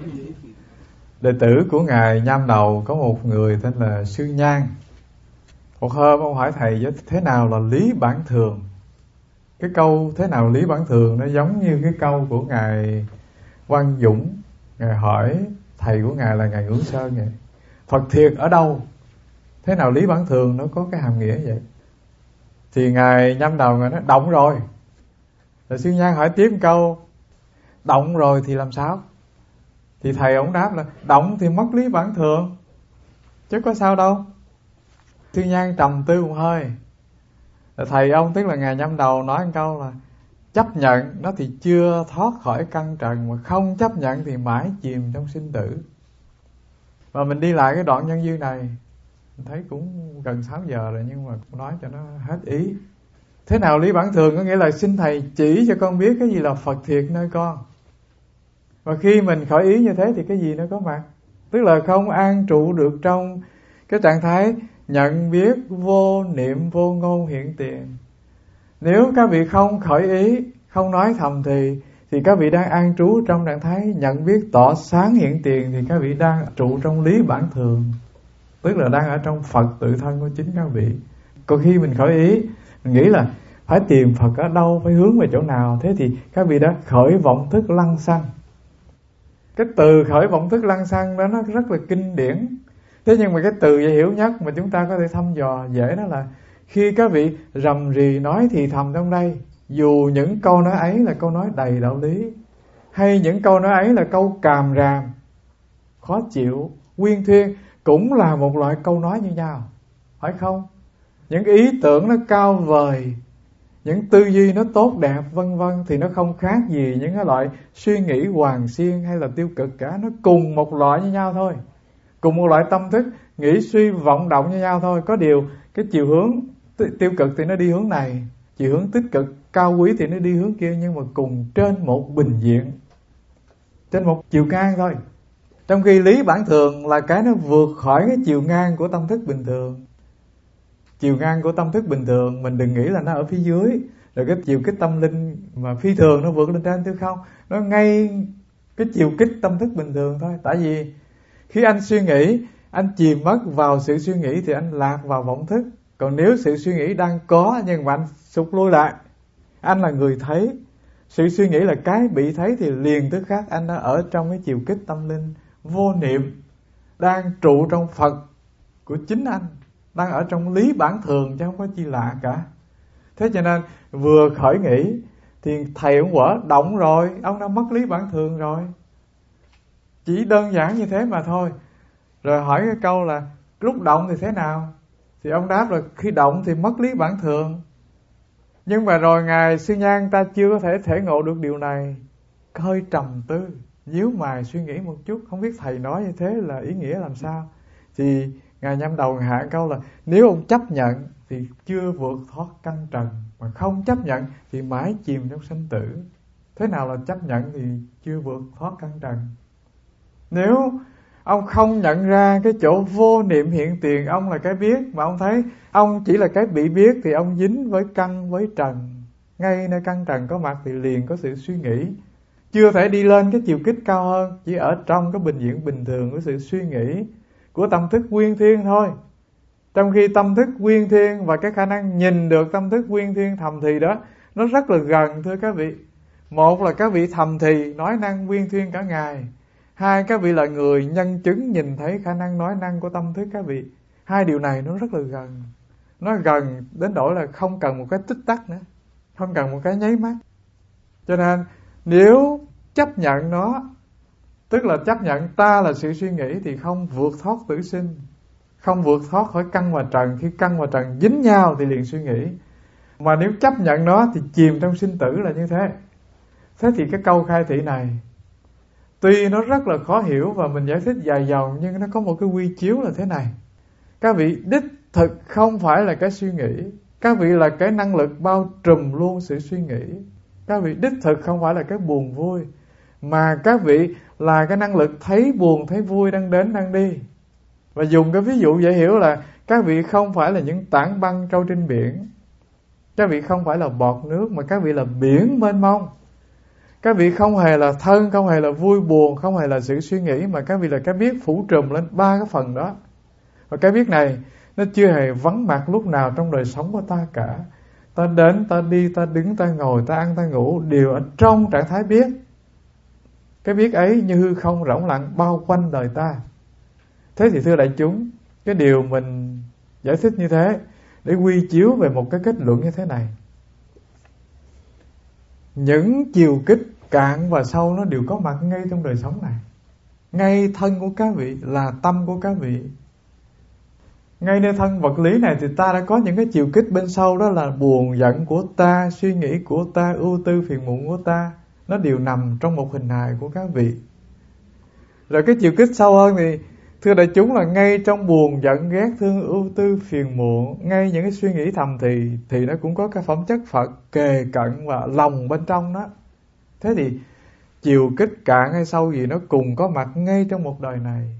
Đệ tử của Ngài Nham Đầu có một người tên là Sư Nhan. Một hôm ông hỏi thầy thế nào là lý bản thường. Cái câu thế nào lý bản thường nó giống như cái câu của Ngài Quang Dũng. Ngài hỏi thầy của Ngài là Ngài Ngũ Sơn vậy: Phật thiệt ở đâu? Thế nào lý bản thường nó có cái hàm nghĩa vậy. Thì Ngài Nham Đầu Ngài nói động rồi. Rồi Sư Nhan hỏi tiếp một câu: động rồi thì làm sao? Thì thầy ông đáp là động thì mất lý bản thường, chứ có sao đâu. Sư Nhan trầm tư một hơi. Rồi thầy ông, tức là Ngài Nham Đầu, nói một câu là chấp nhận nó thì chưa thoát khỏi căn trần, mà không chấp nhận thì mãi chìm trong sinh tử. Và mình đi lại cái đoạn nhân duyên này, mình thấy cũng gần 6 giờ rồi, nhưng mà nói cho nó hết ý. Thế nào lý bản thường có nghĩa là xin thầy chỉ cho con biết cái gì là Phật thiệt nơi con. Và khi mình khỏi ý như thế thì cái gì nó có mặt. Tức là không an trụ được trong cái trạng thái nhận biết vô niệm vô ngôn hiện tiền. Nếu các vị không khởi ý, không nói thầm thì các vị đang an trú trong trạng thái nhận biết tỏ sáng hiện tiền, thì các vị đang trụ trong lý bản thường, tức là đang ở trong Phật tự thân của chính các vị. Còn khi mình khởi ý, mình nghĩ là phải tìm Phật ở đâu, phải hướng về chỗ nào, thế thì các vị đã khởi vọng thức lăng xăng. Cái từ khởi vọng thức lăng xăng đó nó rất là kinh điển. Thế nhưng mà cái từ dễ hiểu nhất mà chúng ta có thể thăm dò dễ đó là khi các vị rầm rì nói thì thầm trong đây, dù những câu nói ấy là câu nói đầy đạo lý, hay những câu nói ấy là câu càm ràm, khó chịu, uyên thuyên, cũng là một loại câu nói như nhau, phải không? Những ý tưởng nó cao vời, những tư duy nó tốt đẹp vân vân, thì nó không khác gì những cái loại suy nghĩ hoàng xiên hay là tiêu cực cả. Nó cùng một loại như nhau thôi, cùng một loại tâm thức nghĩ suy vọng động như nhau thôi. Có điều cái chiều hướng tiêu cực thì nó đi hướng này, chiều hướng tích cực cao quý thì nó đi hướng kia, nhưng mà cùng trên một bình diện, trên một chiều ngang thôi. Trong khi lý bản thường là cái nó vượt khỏi cái chiều ngang của tâm thức bình thường. Chiều ngang của tâm thức bình thường mình đừng nghĩ là nó ở phía dưới, rồi cái chiều kích tâm linh mà phi thường nó vượt lên trên, chứ không. Nó ngay cái chiều kích tâm thức bình thường thôi. Tại vì khi anh suy nghĩ, anh chìm mất vào sự suy nghĩ thì anh lạc vào vọng thức. Còn nếu sự suy nghĩ đang có nhưng mà anh sụt lui lại, anh là người thấy, Sự suy nghĩ là cái bị thấy thì liền tức khắc anh đã ở trong cái chiều kích tâm linh vô niệm, đang trụ trong Phật của chính anh, đang ở trong lý bản thường chứ không có chi lạ cả. Thế cho nên vừa khởi nghĩ thì thầy ông Quở động rồi, ông đã mất lý bản thường rồi. Chỉ đơn giản như thế mà thôi. Rồi hỏi cái câu là lúc động thì thế nào? Thì ông đáp là khi động thì mất lý bản thường. Nhưng mà rồi Ngài Sư Nhan ta chưa có thể ngộ được điều này. Hơi trầm tư, nhíu mày suy nghĩ một chút, không biết thầy nói như thế là ý nghĩa làm sao. Thì Ngài Nhâm Đầu hạ câu là nếu ông chấp nhận thì chưa vượt thoát căn trần, mà không chấp nhận thì mãi chìm trong sanh tử. Thế nào là chấp nhận thì chưa vượt thoát căn trần? Nếu ông không nhận ra cái chỗ vô niệm hiện tiền ông là cái biết, mà ông thấy ông chỉ là cái bị biết, thì ông dính với căn với trần. Ngay nơi căn trần có mặt thì liền có sự suy nghĩ, chưa thể đi lên cái chiều kích cao hơn, chỉ ở trong cái bình diện bình thường của sự suy nghĩ của tâm thức nguyên thiên thôi. Trong khi tâm thức nguyên thiên và cái khả năng nhìn được tâm thức nguyên thiên thầm thì đó, nó rất là gần thưa các vị. Một là các vị thầm thì nói năng nguyên thiên cả ngày. Hai, các vị là người nhân chứng nhìn thấy khả năng nói năng của tâm thức các vị. Hai điều này nó rất là gần. Nó gần đến độ là không cần một cái tích tắc nữa, không cần một cái nháy mắt. Cho nên nếu chấp nhận nó, tức là chấp nhận ta là sự suy nghĩ, thì không vượt thoát tử sinh, không vượt thoát khỏi căn và trần. Khi căn và trần dính nhau thì liền suy nghĩ. Mà nếu chấp nhận nó thì chìm trong sinh tử là như thế. Thế thì cái câu khai thị này tuy nó rất là khó hiểu và mình giải thích dài dòng, nhưng nó có một cái quy chiếu là thế này. Các vị đích thực không phải là cái suy nghĩ, các vị là cái năng lực bao trùm luôn sự suy nghĩ. Các vị đích thực không phải là cái buồn vui, mà các vị là cái năng lực thấy buồn thấy vui đang đến đang đi. Và dùng cái ví dụ dễ hiểu là các vị không phải là những tảng băng trôi trên biển, các vị không phải là bọt nước, mà các vị là biển mênh mông. Các vị không hề là thân, không hề là vui buồn, không hề là sự suy nghĩ, mà các vị là cái biết phủ trùm lên ba cái phần đó. Và cái biết này nó chưa hề vắng mặt lúc nào trong đời sống của ta cả. Ta đến, ta đi, ta đứng, ta ngồi, ta ăn, ta ngủ đều ở trong trạng thái biết. Cái biết ấy như hư không rỗng lặng bao quanh đời ta. Thế thì thưa đại chúng, cái điều mình giải thích như thế để quy chiếu về một cái kết luận như thế này. Những chiều kích cạn và sâu nó đều có mặt ngay trong đời sống này. Ngay thân của các vị là tâm của các vị. Ngay nơi thân vật lý này thì ta đã có những cái chiều kích bên sâu, đó là buồn giận của ta, suy nghĩ của ta, ưu tư phiền muộn của ta. Nó đều nằm trong một hình hài của các vị. Rồi cái chiều kích sâu hơn thì thưa đại chúng là ngay trong buồn giận ghét thương ưu tư phiền muộn, ngay những cái suy nghĩ thầm thì nó cũng có cái phẩm chất Phật kề cận và lòng bên trong đó. Thế thì chiều kích cạn hay sâu gì nó cùng có mặt ngay trong một đời này.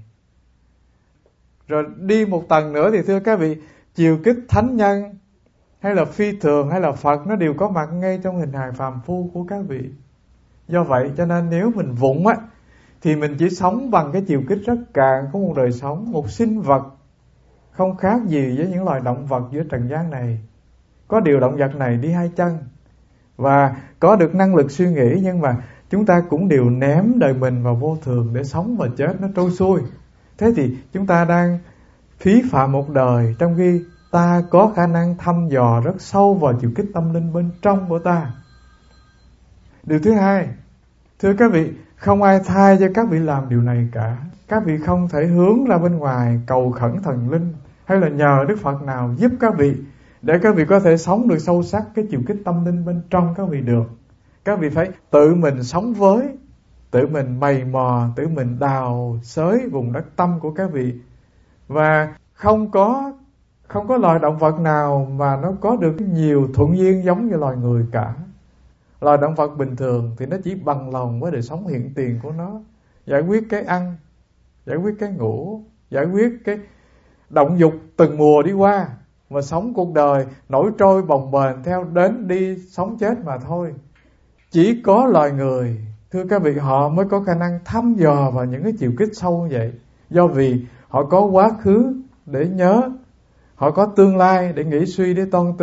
Rồi đi một tầng nữa thì thưa các vị, chiều kích thánh nhân hay là phi thường hay là Phật nó đều có mặt ngay trong hình hài phàm phu của các vị. Do vậy cho nên nếu mình vụng á thì mình chỉ sống bằng cái chiều kích rất cạn của một đời sống, một sinh vật không khác gì với những loài động vật giữa trần gian này. Có điều động vật này đi hai chân và có được năng lực suy nghĩ, nhưng mà chúng ta cũng đều ném đời mình vào vô thường để sống và chết nó trôi xuôi. Thế thì chúng ta đang phí phạm một đời, trong khi ta có khả năng thăm dò rất sâu vào chiều kích tâm linh bên trong của ta. Điều thứ hai, thưa các vị, không ai thay cho các vị làm điều này cả. Các vị không thể hướng ra bên ngoài cầu khẩn thần linh hay là nhờ Đức Phật nào giúp các vị để các vị có thể sống được sâu sắc cái chiều kích tâm linh bên trong các vị được. Các vị phải tự mình sống với, tự mình mày mò, tự mình đào xới vùng đất tâm của các vị. Và không có loài động vật nào mà nó có được nhiều thuận duyên giống như loài người cả. Loài động vật bình thường thì nó chỉ bằng lòng với đời sống hiện tiền của nó, giải quyết cái ăn, giải quyết cái ngủ, giải quyết cái động dục từng mùa đi qua, và sống cuộc đời nổi trôi bồng bềnh theo đến đi sống chết mà thôi. Chỉ có loài người, thưa các vị, họ mới có khả năng thăm dò vào những cái chiều kích sâu như vậy. Do vì họ có quá khứ để nhớ, họ có tương lai để nghĩ suy, để toan tính,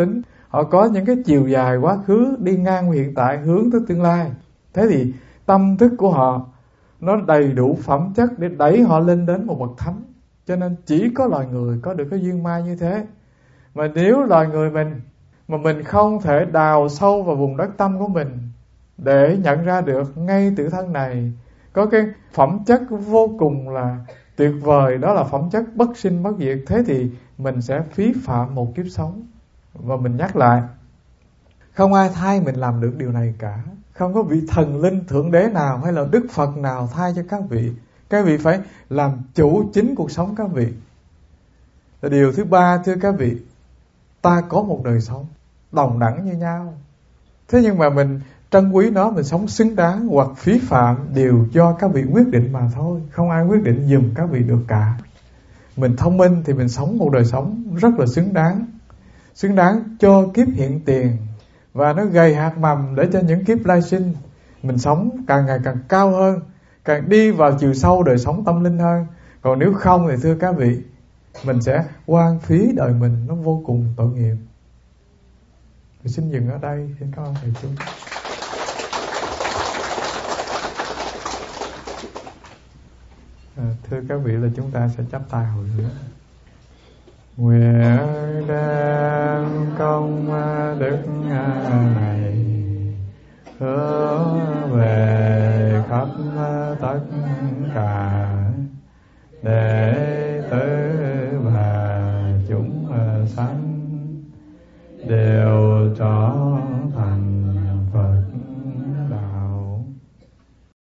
họ có những cái chiều dài quá khứ đi ngang hiện tại hướng tới tương lai. Thế thì tâm thức của họ nó đầy đủ phẩm chất để đẩy họ lên đến một bậc thánh. Cho nên chỉ có loài người có được cái duyên mai như thế. Mà nếu loài người mình mà mình không thể đào sâu vào vùng đất tâm của mình để nhận ra được ngay tự thân này có cái phẩm chất vô cùng là tuyệt vời, đó là phẩm chất bất sinh bất diệt, thế thì mình sẽ phí phạm một kiếp sống. Và mình nhắc lại, không ai thay mình làm được điều này cả. Không có vị thần linh thượng đế nào hay là Đức Phật nào thay cho các vị. Các vị phải làm chủ chính cuộc sống các vị. Và điều thứ ba, thưa các vị, ta có một đời sống đồng đẳng như nhau. Thế nhưng mà mình trân quý nó, mình sống xứng đáng hoặc phí phạm đều do các vị quyết định mà thôi. Không ai quyết định giùm các vị được cả. Mình thông minh thì mình sống một đời sống rất là xứng đáng. Xứng đáng cho kiếp hiện tiền. Và nó gầy hạt mầm để cho những kiếp lai sinh mình sống càng ngày càng cao hơn, càng đi vào chiều sâu đời sống tâm linh hơn. Còn nếu không thì thưa các vị, mình sẽ hoang phí đời mình, nó vô cùng tội nghiệp. Tôi xin dừng ở đây. Xin cảm ơn thầy chúng. Thưa các vị là chúng ta sẽ chắp tay hồi hướng. Nguyện đem công đức này hướng về khắp tất cả để